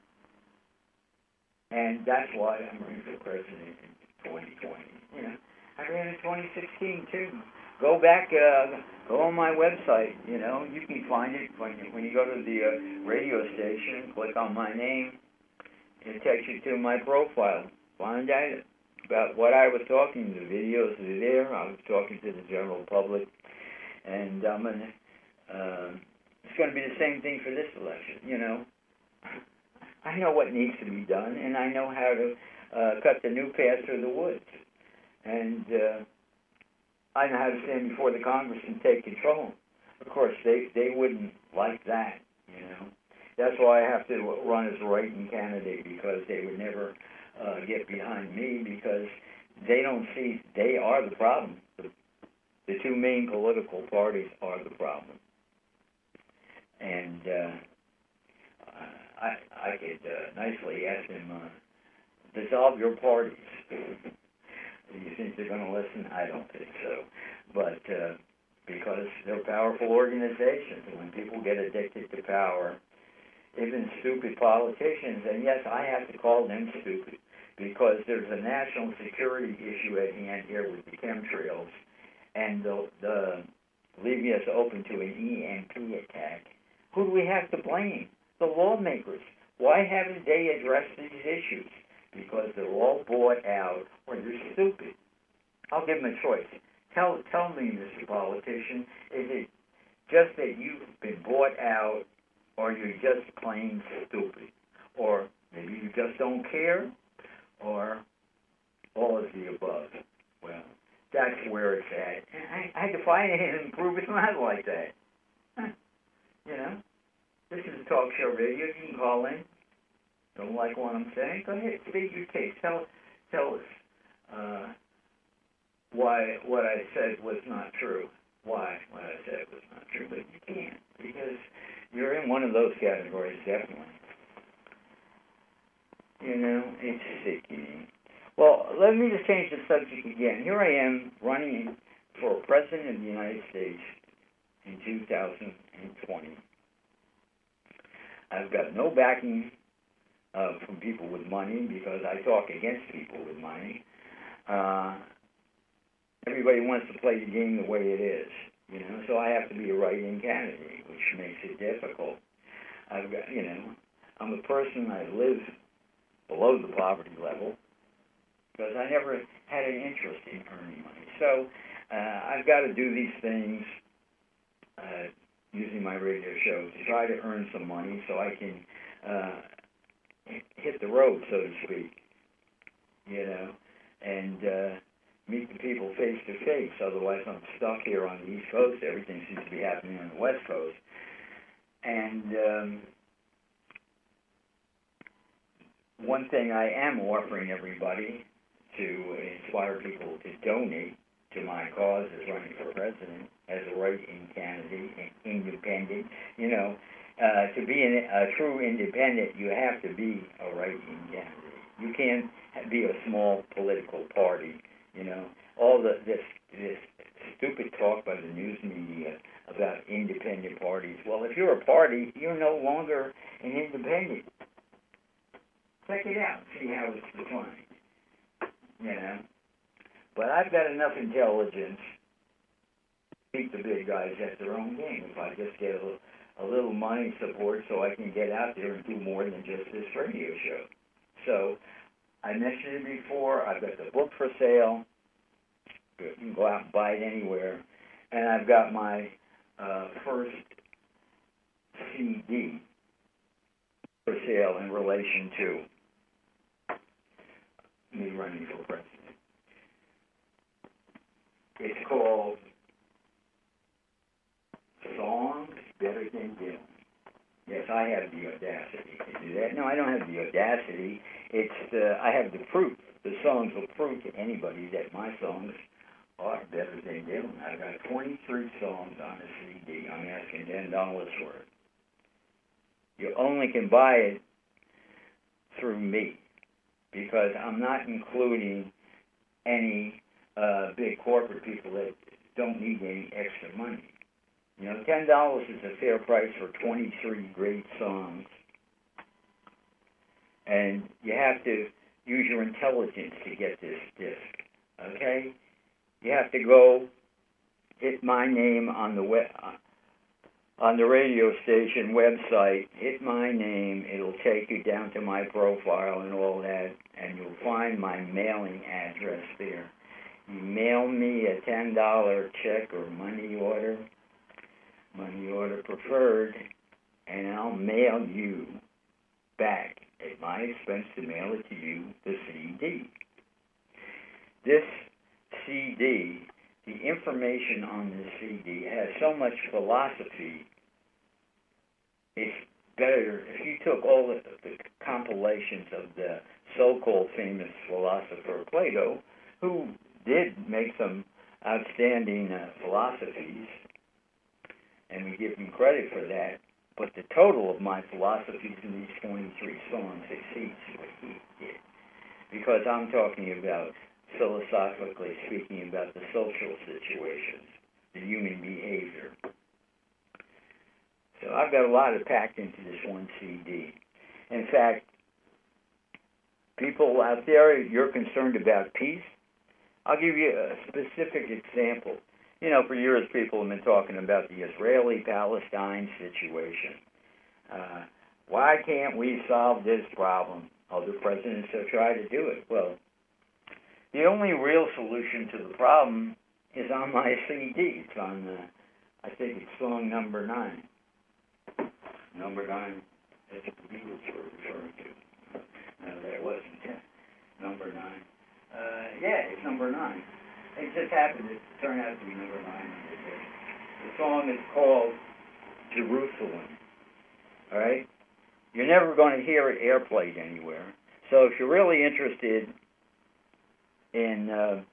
And that's why I'm running for president in twenty twenty. You know, I ran in twenty sixteen, too. Go back, uh, go on my website, you know, you can find it when you, when you go to the uh, radio station, click on my name, it takes you to my profile. Find out about what I was talking, the videos are there, I was talking to the general public, and I'm gonna, uh, it's going to be the same thing for this election, you know. I know what needs to be done, and I know how to uh, cut the new path through the woods, and uh, I know how to stand before the Congress and take control. Of course, they, they wouldn't like that, you know. That's why I have to run as a write-in candidate, because they would never uh, get behind me, because they don't see they are the problem. The, the two main political parties are the problem. And uh, I, I could uh, nicely ask them, uh, dissolve your parties. Do you think they're going to listen? I don't think so. But uh, because they're powerful organizations, and when people get addicted to power, even stupid politicians, and yes, I have to call them stupid, because there's a national security issue at hand here with the chemtrails, and the, the leaving us open to an E M P attack. Who do we have to blame? The lawmakers. Why haven't they addressed these issues? Because they're all bought out, or they're stupid. I'll give them a choice. Tell tell me, Mister Politician, is it just that you've been bought out, or you're just plain stupid? Or maybe you just don't care, or all of the above? Well, that's where it's at. And I, I had to find it and prove it's not like that. You know, this is a talk show radio. You can call in. Don't like what I'm saying? Go ahead, speak your case. Tell, tell us uh, why what I said was not true. Why what I said was not true, but you can't because you're in one of those categories, definitely. You know, it's sickening. Well, let me just change the subject again. Here I am running for President of the United States in two thousand twenty. I've got no backing uh, from people with money because I talk against people with money. Uh, everybody wants to play the game the way it is, you know, so I have to be a write-in candidate, which makes it difficult. I've got, you know, I'm a person, I live below the poverty level because I never had an interest in earning money. So uh, I've got to do these things uh, using my radio show to try to earn some money so I can uh, hit the road, so to speak, you know, and uh, meet the people face to face. Otherwise, I'm stuck here on the East Coast. Everything seems to be happening on the West Coast. And um, one thing I am offering everybody to inspire people to donate to my cause as running for president as a write-in candidate, and independent. You know, uh, to be an, a true independent, you have to be a write-in candidate. You can't be a small political party. You know, all the this this stupid talk by the news media about independent parties. Well, if you're a party, you're no longer an independent. Check it out, see how it's defined. You know, but I've got enough intelligence to beat the big guys at their own game if I just get a little, a little money support so I can get out there and do more than just this radio show. So I mentioned it before. I've got the book for sale. You can go out and buy it anywhere. And I've got my uh, first C D for sale in relation to me running for president. It's called Songs Better Than Dylan. Yes, I have the audacity to do that. No, I don't have the audacity. It's the, I have the proof. The songs will prove to anybody that my songs are better than Dylan. I've got twenty-three songs on a C D. I'm asking ten dollars for it. You only can buy it through me because I'm not including any uh, big corporate people that don't need any extra money. You know, ten dollars is a fair price for twenty-three great songs. And you have to use your intelligence to get this disc, okay? You have to go hit my name on the web, on the radio station website, hit my name. It'll take you down to my profile and all that, and you'll find my mailing address there. You mail me a ten dollar check or money order, money order preferred, and I'll mail you back at my expense to mail it to you, the C D. This C D, the information on the C D has so much philosophy. It's better if you took all the, the compilations of the so-called famous philosopher Plato, who did make some outstanding uh, philosophies, and we give him credit for that, but the total of my philosophies in these twenty-three songs exceeds what he did, because I'm talking about, philosophically speaking, about the social situations, the human behavior. So I've got a lot of packed into this one C D. In fact, people out there, you're concerned about peace. I'll give you a specific example. You know, for years people have been talking about the Israeli-Palestine situation. Uh, why can't we solve this problem? Other presidents have tried to do it. Well, the only real solution to the problem is on my C D. It's on, uh, I think it's song number nine. Number nine, that's what the Beatles were referring to. No, that wasn't. Yeah. Number nine. Uh, yeah, it's number nine. It just happened to turn out to be number nine. The song is called Jerusalem. All right? You're never going to hear it airplayed anywhere. So if you're really interested in uh,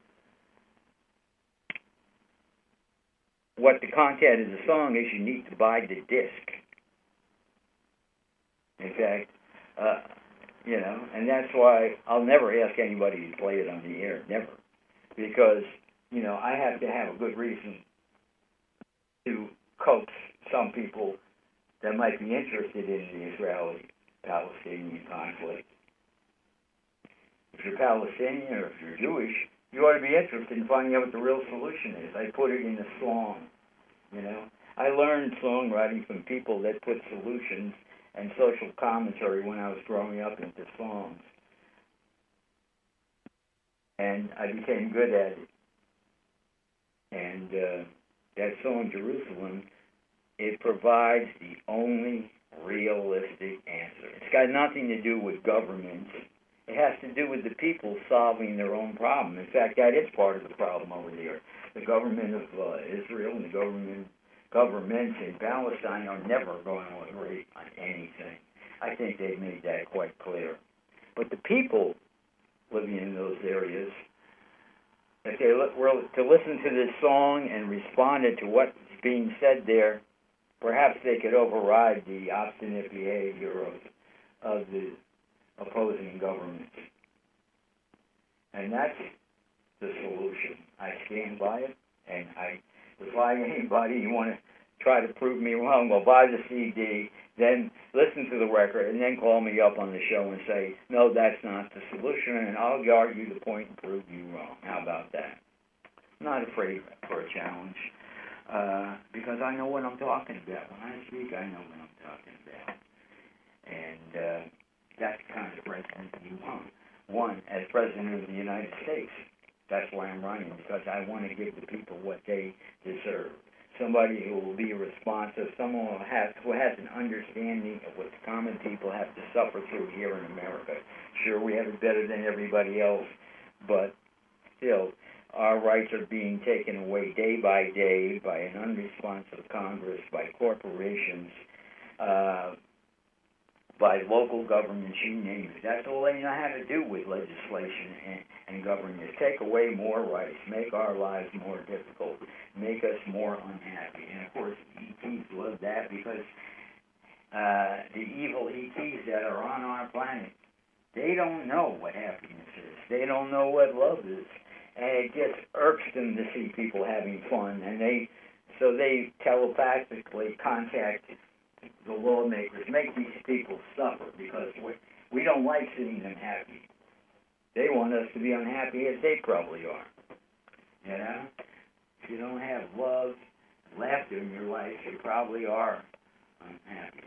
what the content of the song is, you need to buy the disc. In fact, uh, you know, and that's why I'll never ask anybody to play it on the air, never. Because, you know, I have to have a good reason to coax some people that might be interested in the Israeli-Palestinian conflict. If you're Palestinian or if you're Jewish, you ought to be interested in finding out what the real solution is. I put it in a song, you know. I learned songwriting from people that put solutions and social commentary when I was growing up into songs. And I became good at it. And uh, that song, Jerusalem, it provides the only realistic answer. It's got nothing to do with governments. It has to do with the people solving their own problem. In fact, that is part of the problem over there. The government of uh, Israel and the government governments in Palestine are never going to agree on anything. I think they've made that quite clear. But the people living in those areas, if they were to listen to this song and responded to what's being said there, perhaps they could override the obstinate behavior of, of the opposing governments. And that's the solution. I stand by it, and I defy anybody. You want to try to prove me wrong, well, buy the C D, then listen to the record, and then call me up on the show and say, no, that's not the solution, and I'll argue the point and prove you wrong. How about that? I'm not afraid for a challenge, uh, because I know what I'm talking about. When I speak, I know what I'm talking about. And uh, that's the kind of president you want. One, as President of the United States. That's why I'm running, because I want to give the people what they deserve. Somebody who will be responsive, someone who has, who has an understanding of what the common people have to suffer through here in America. Sure, we have it better than everybody else, but still, our rights are being taken away day by day by an unresponsive Congress, by corporations, uh, by local governments, you name it. That's all they know how to do with legislation and, and government, is take away more rights, make our lives more difficult, make us more unhappy. And, of course, E Ts love that because uh, the evil E Ts that are on our planet, they don't know what happiness is. They don't know what love is. And it just irks them to see people having fun. And they, so they telepathically contact the lawmakers, make these people suffer because we, we don't like seeing them happy. They want us to be unhappy as they probably are. You know? If you don't have love, laughter in your life, you probably are unhappy.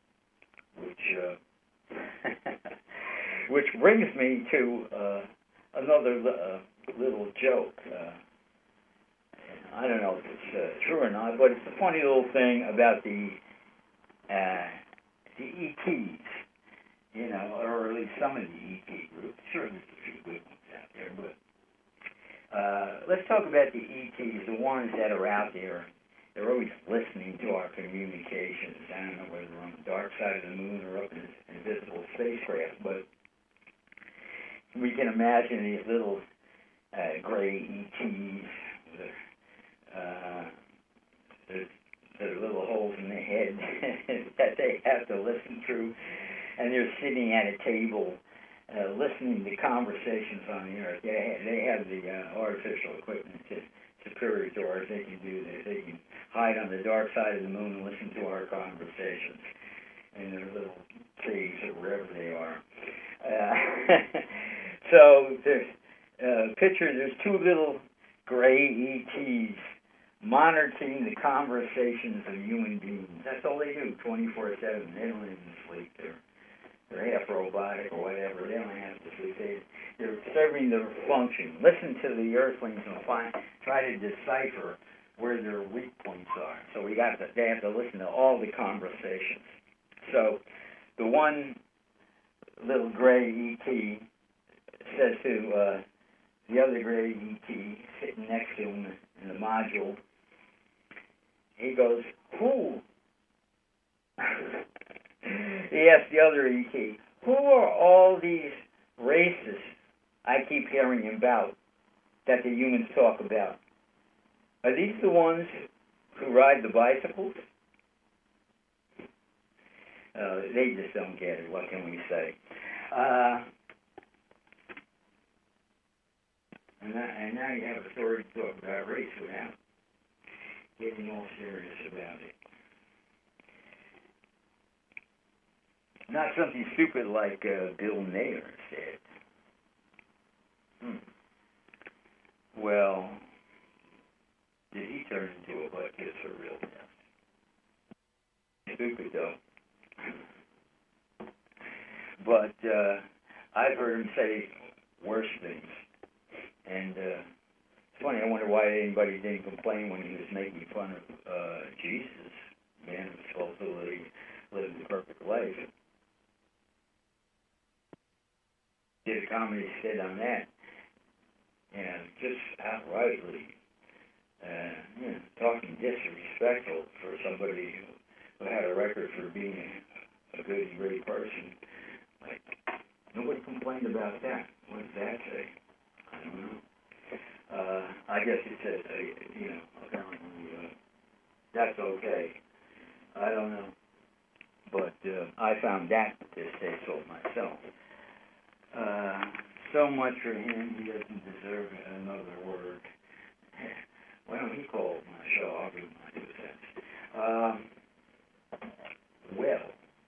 Which, uh, which brings me to uh, another uh, little joke. Uh, I don't know if it's uh, true or not, but it's a funny little thing about the Uh, the E Ts, you know, or at least some of the E T groups. Sure, there's a few good ones out there, but uh, let's talk about the E Ts, the ones that are out there. They're always listening to our communications. I don't know whether they're on the dark side of the moon or up in an invisible spacecraft, but we can imagine these little uh, gray E Ts with uh, their There are little holes in their head that they have to listen through, and they're sitting at a table uh, listening to conversations on the earth. They have, they have the uh, artificial equipment to, superior to ours. They can do this. They can hide on the dark side of the moon and listen to our conversations in their little caves or wherever they are. Uh, so there's uh, picture. There's two little gray E Ts monitoring the conversations of human beings. That's all they do, twenty-four seven. They don't even sleep. They're, they're half robotic or whatever. They don't have to sleep. They, they're serving their function. Listen to the earthlings and find, try to decipher where their weak points are. So we got to, they have to listen to all the conversations. So the one little gray E T says to uh, the other gray E T sitting next to him in the module, he goes, who He asked the other E T, who are all these racists I keep hearing about that the humans talk about? Are these the ones who ride the bicycles? Uh, they just don't get it. What can we say? Uh, and, that, and now you have a story to talk about race without getting all serious about it. Not something stupid like uh, Bill Mayer said. Hmm. Well, did he turn into a butt kiss for real? Stupid though. But uh, I've heard him say worse things. And uh, it's funny, I wonder why anybody didn't complain when he was making fun of uh, Jesus, man who supposedly lived the perfect life. Did a comedy skit on that. And just outrightly, uh, you know, talking disrespectful for somebody who, who had a record for being a, a good and great person. Like, nobody complained about that. What does that say? I don't know. Uh, I guess it says, uh, you know, apparently uh, that's okay. I don't know. But uh, I found that distasteful myself. Uh, so much for him, he doesn't deserve another word. Well, he called my show. I'll give him my two cents. Um, well,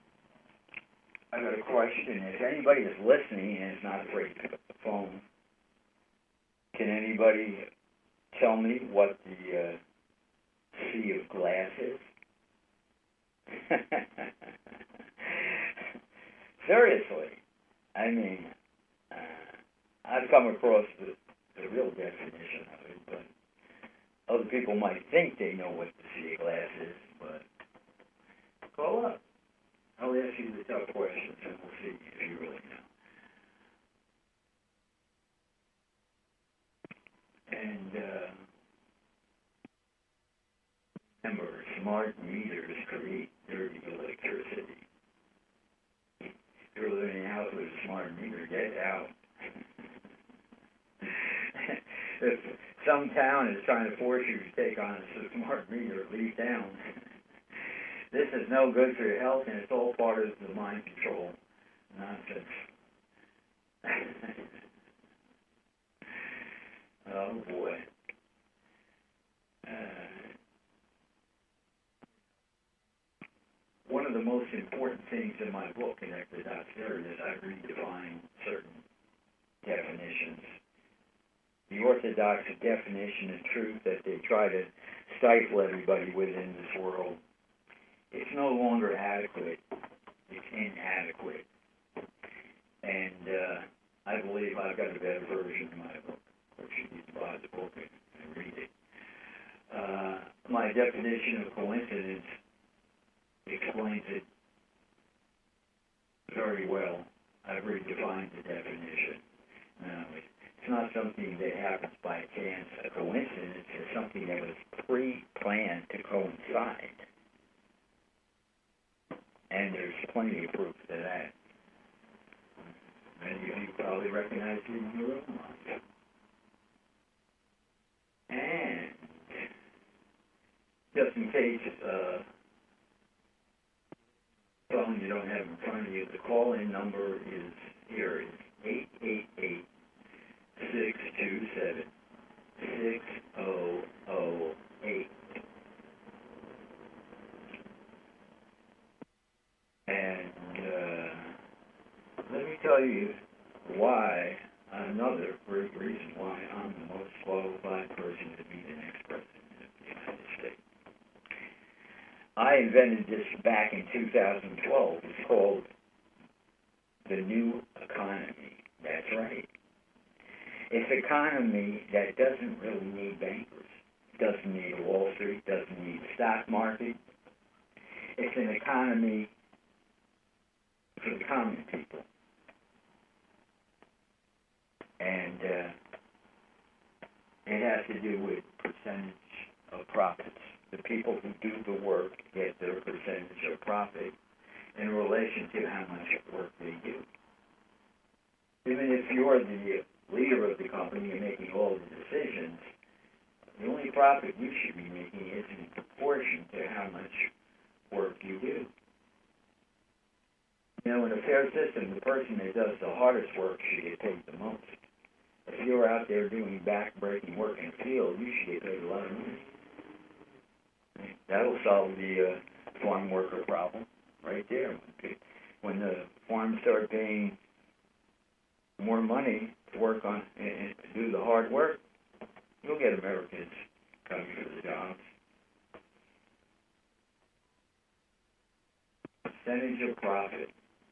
I got a question. If anybody is listening and is not afraid to pick up the phone, can anybody tell me what the uh, sea of glass is? Seriously. I mean, uh, I've come across the, the real definition of it, but other people might think they know what the sea of glass is, but call up. I'll ask you the tough questions, and we'll see if you really know. And uh, remember, smart meters create dirty electricity. If you're living in a house with a smart meter, get out. If some town is trying to force you to take on a smart meter, leave town. This is no good for your health, and it's all part of the mind control nonsense. Oh, boy. Uh, one of the most important things in my book, Connect the Dots There, is I redefine certain definitions. The orthodox definition of truth that they try to stifle everybody within this world, it's no longer adequate. It's inadequate. And uh, I believe I've got a better version in my book. Of course, you need to buy the book and, and read it. Uh, my definition of coincidence explains it very well. I've redefined the definition. Now, it's not something that happens by chance, a coincidence. It's something that was pre-planned to coincide. And there's plenty of proof to that. Many of you probably recognize it in your own life. And just in case uh, phone you don't have in front of you, the call-in number is here. It's eight eight eight, six two seven, six zero zero eight. And uh, let me tell you why, another great reason why I'm the most qualified person to be the next president of the United States. I invented this back in two thousand twelve. It's called the new economy. That's right. It's an economy that doesn't really need bankers, doesn't need Wall Street, doesn't need the stock market. It's an economy for the common people. And uh, it has to do with percentage of profits the people who do the work get their percentage of profit in relation to how much work they do. Even if you're the leader of the company and making all the decisions, the only profit you should be making is in proportion to how much work you do. You know, in a fair system, the person that does the hardest work should get paid the most. If you're out there doing back-breaking work in the field, you should get paid a lot of money. That'll solve the uh, farm worker problem right there. When the farms start paying more money to work on and to do the hard work, you'll get Americans coming for the jobs. Percentage of profit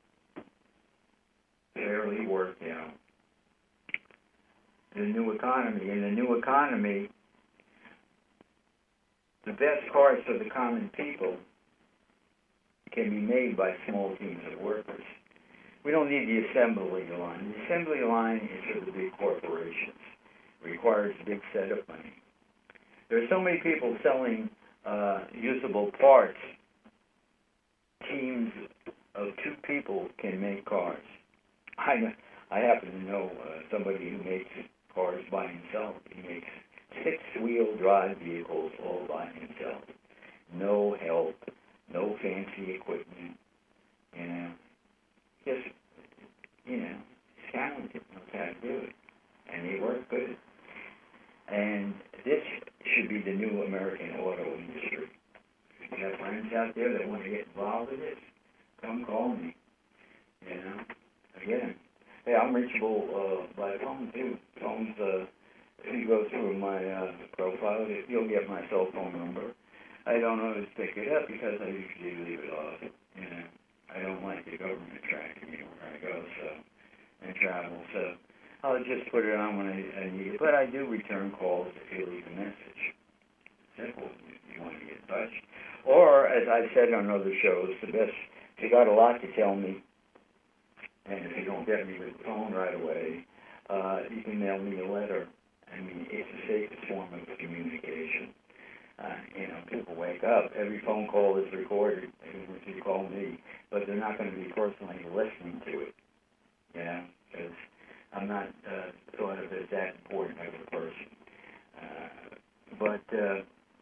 fairly worked out. The new economy. In the new economy, the best cars for the common people can be made by small teams of workers. We don't need the assembly line. The assembly line is for the big corporations. It requires a big setup money. There are so many people selling uh, usable parts. Teams of two people can make cars. I I happen to know uh, somebody who makes cars by himself. He makes six-wheel drive vehicles all by himself. No help, no fancy equipment. You know, just, you know, he's talented, knows how to do it. And he works good. And this should be the new American auto industry. If you have friends out there that want to get involved in this, come call me. You know, again, hey, I'm reachable uh, by phone too. Phones, uh, if you go through my uh, profile, you'll get my cell phone number. I don't always pick it up because I usually leave it off. You know, I don't like the government tracking me where I go, so and travel. So I'll just put it on when I, I need it. But I do return calls if you leave a message. Simple. If you want to get in touch. Or, as I've said on other shows, the best, if you got a lot to tell me, and if you don't get me with the phone right away, uh, you can mail me a letter. I mean, it's the safest form of communication. Uh, you know, people wake up. Every phone call is recorded, even if you call me, but they're not going to be personally listening to it. You know, because I'm not uh, thought of as that important of a person. Uh, but uh,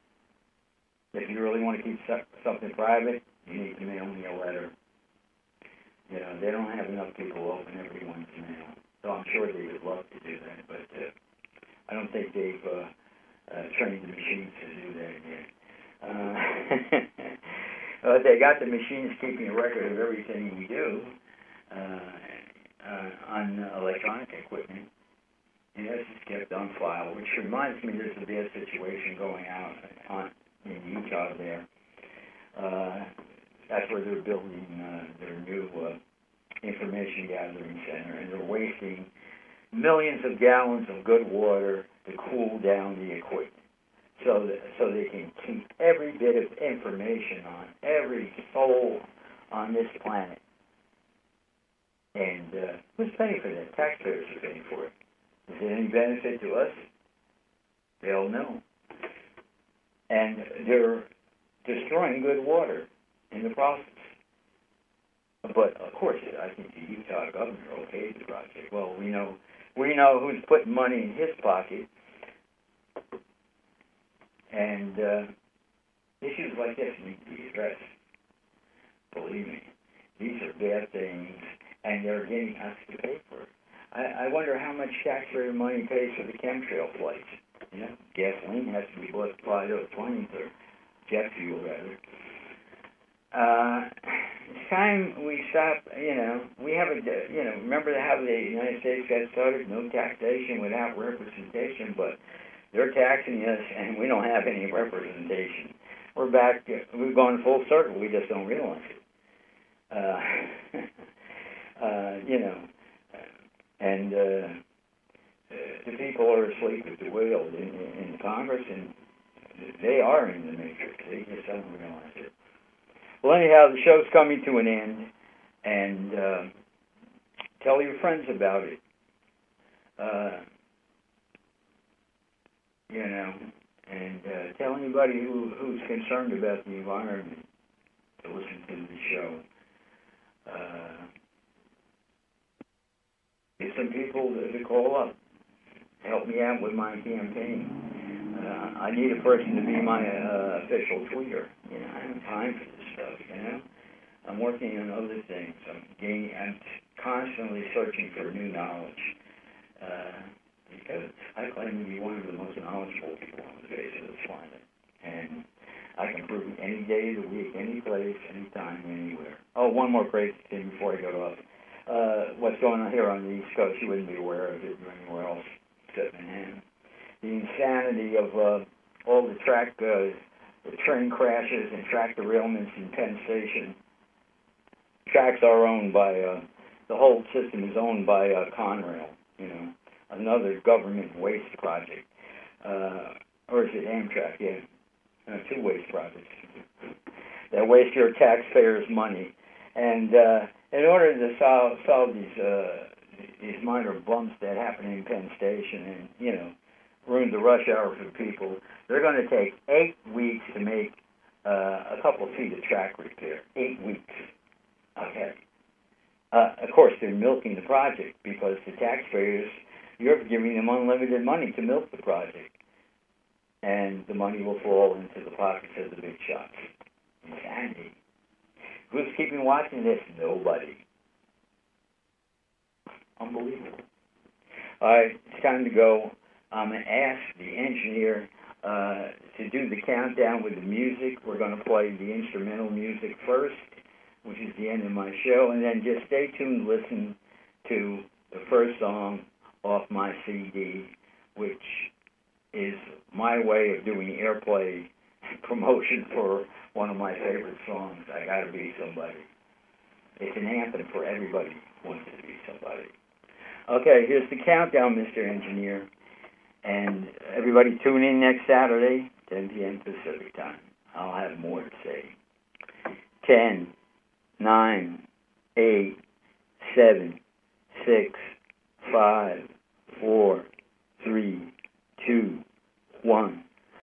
if you really want to keep something private, you need to mail me a letter. You know, they don't have enough people open everyone's mail. So I'm sure they would love to do that, but uh, I don't think they've uh, uh, trained the machines to do that yet. Uh, but they got the machines keeping a record of everything we do uh, uh, on electronic equipment. And that's just kept on file, which reminds me there's a bad situation going out on, in Utah there. Uh, that's where they're building uh, their new uh, information gathering center, and they're wasting millions of gallons of good water to cool down the equipment, so that so they can keep every bit of information on every soul on this planet. And uh, who's paying for that? Taxpayers are paying for it. Is it any benefit to us? They'll know. And they're destroying good water in the process. But of course, I think the Utah governor okayed the project. Well, we know we know who's putting money in his pocket, and uh, issues like this need to be addressed. Believe me, these are bad things, and they're getting us to pay for it. I, I wonder how much taxpayer money pays for the chemtrail flights. You know, gasoline has to be bought by those planes, or jet fuel rather. Uh, it's time we stop, you know, we have a, you know, remember how the United States got started? No taxation without representation, but they're taxing us and we don't have any representation. We're back, we've gone full circle, we just don't realize it. Uh, uh, you know, and uh, the people are asleep at the wheel in, in Congress, and they are in the matrix. They just don't realize it. Well, anyhow, the show's coming to an end, and uh, tell your friends about it. Uh, you know, And uh, tell anybody who, who's concerned about the environment to listen to the show. Uh, get some people to, to call up. Help me out with my campaign. Uh, I need a person to be my uh, official tweeter. You know, I don't have time for this stuff, you know? I'm working on other things. I'm gaining, I'm constantly searching for new knowledge. Uh, because I claim to be one of the most knowledgeable people on the face of this planet. And I can prove it any day of the week, any place, any time, anywhere. Oh, one more great thing before I go off. Uh, what's going on here on the East Coast, you wouldn't be aware of it or anywhere else except Manhattan. The insanity of uh, all the track, uh, the train crashes and track derailments in Penn Station. Tracks are owned by, uh, the whole system is owned by uh, Conrail, you know, another government waste project. Uh, or is it Amtrak? Yeah, uh, two waste projects that waste your taxpayers' money. And uh, in order to solve solve these uh, these minor bumps that happen in Penn Station and, you know, ruin the rush hour for people, they're going to take eight weeks to make uh, a couple feet of track repair. Eight weeks. Okay. Uh, of course, they're milking the project because the taxpayers, you're giving them unlimited money to milk the project. And the money will fall into the pockets of the big shots. Insanity. Who's keeping watching this? Nobody. Unbelievable. All right, it's time to go. I'm going to ask the engineer uh, to do the countdown with the music. We're going to play the instrumental music first, which is the end of my show, and then just stay tuned, listen to the first song off my C D, which is my way of doing airplay promotion for one of my favorite songs, I Gotta Be Somebody. It's an anthem for everybody who wants to be somebody. Okay, here's the countdown, Mister Engineer. And everybody tune in next Saturday, ten p.m. Pacific time. I'll have more to say. Ten, nine, eight, seven, six, five, four, three, two, one.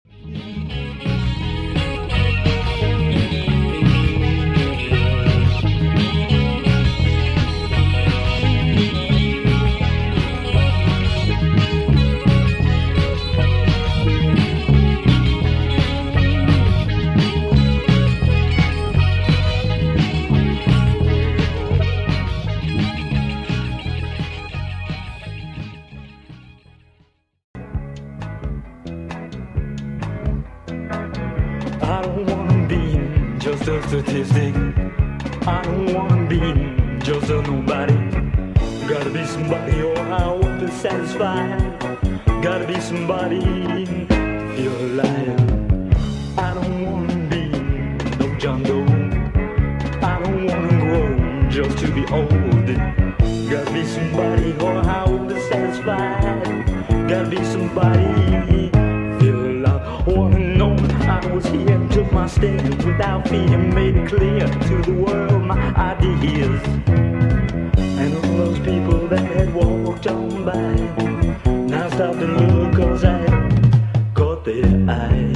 I don't wanna be just a statistic. I don't wanna be just a nobody. Gotta be somebody or I won't be satisfied. Gotta be somebody to feel alive. I don't wanna be no John Doe. I don't wanna grow just to be old. Gotta be somebody or I won't be satisfied. Gotta be somebody to feel alive. Wanna know I was here, took my stand without fear, made it clear to the world my ideas. And all those people that had walked on by now stop and look, cause I caught their eye.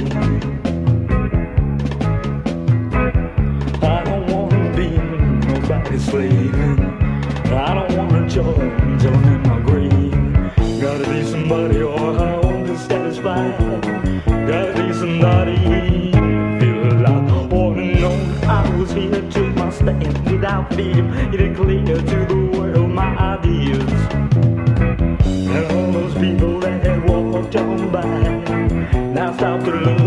I don't wanna be nobody's slave. I don't wanna join, join in my grave. Gotta be somebody or I won't be satisfied. Gotta be somebody, feel alive. Wanna know I was here, took my stand without fear, made it clear to the world my ideas. And all those people that had walked on by now stop to look.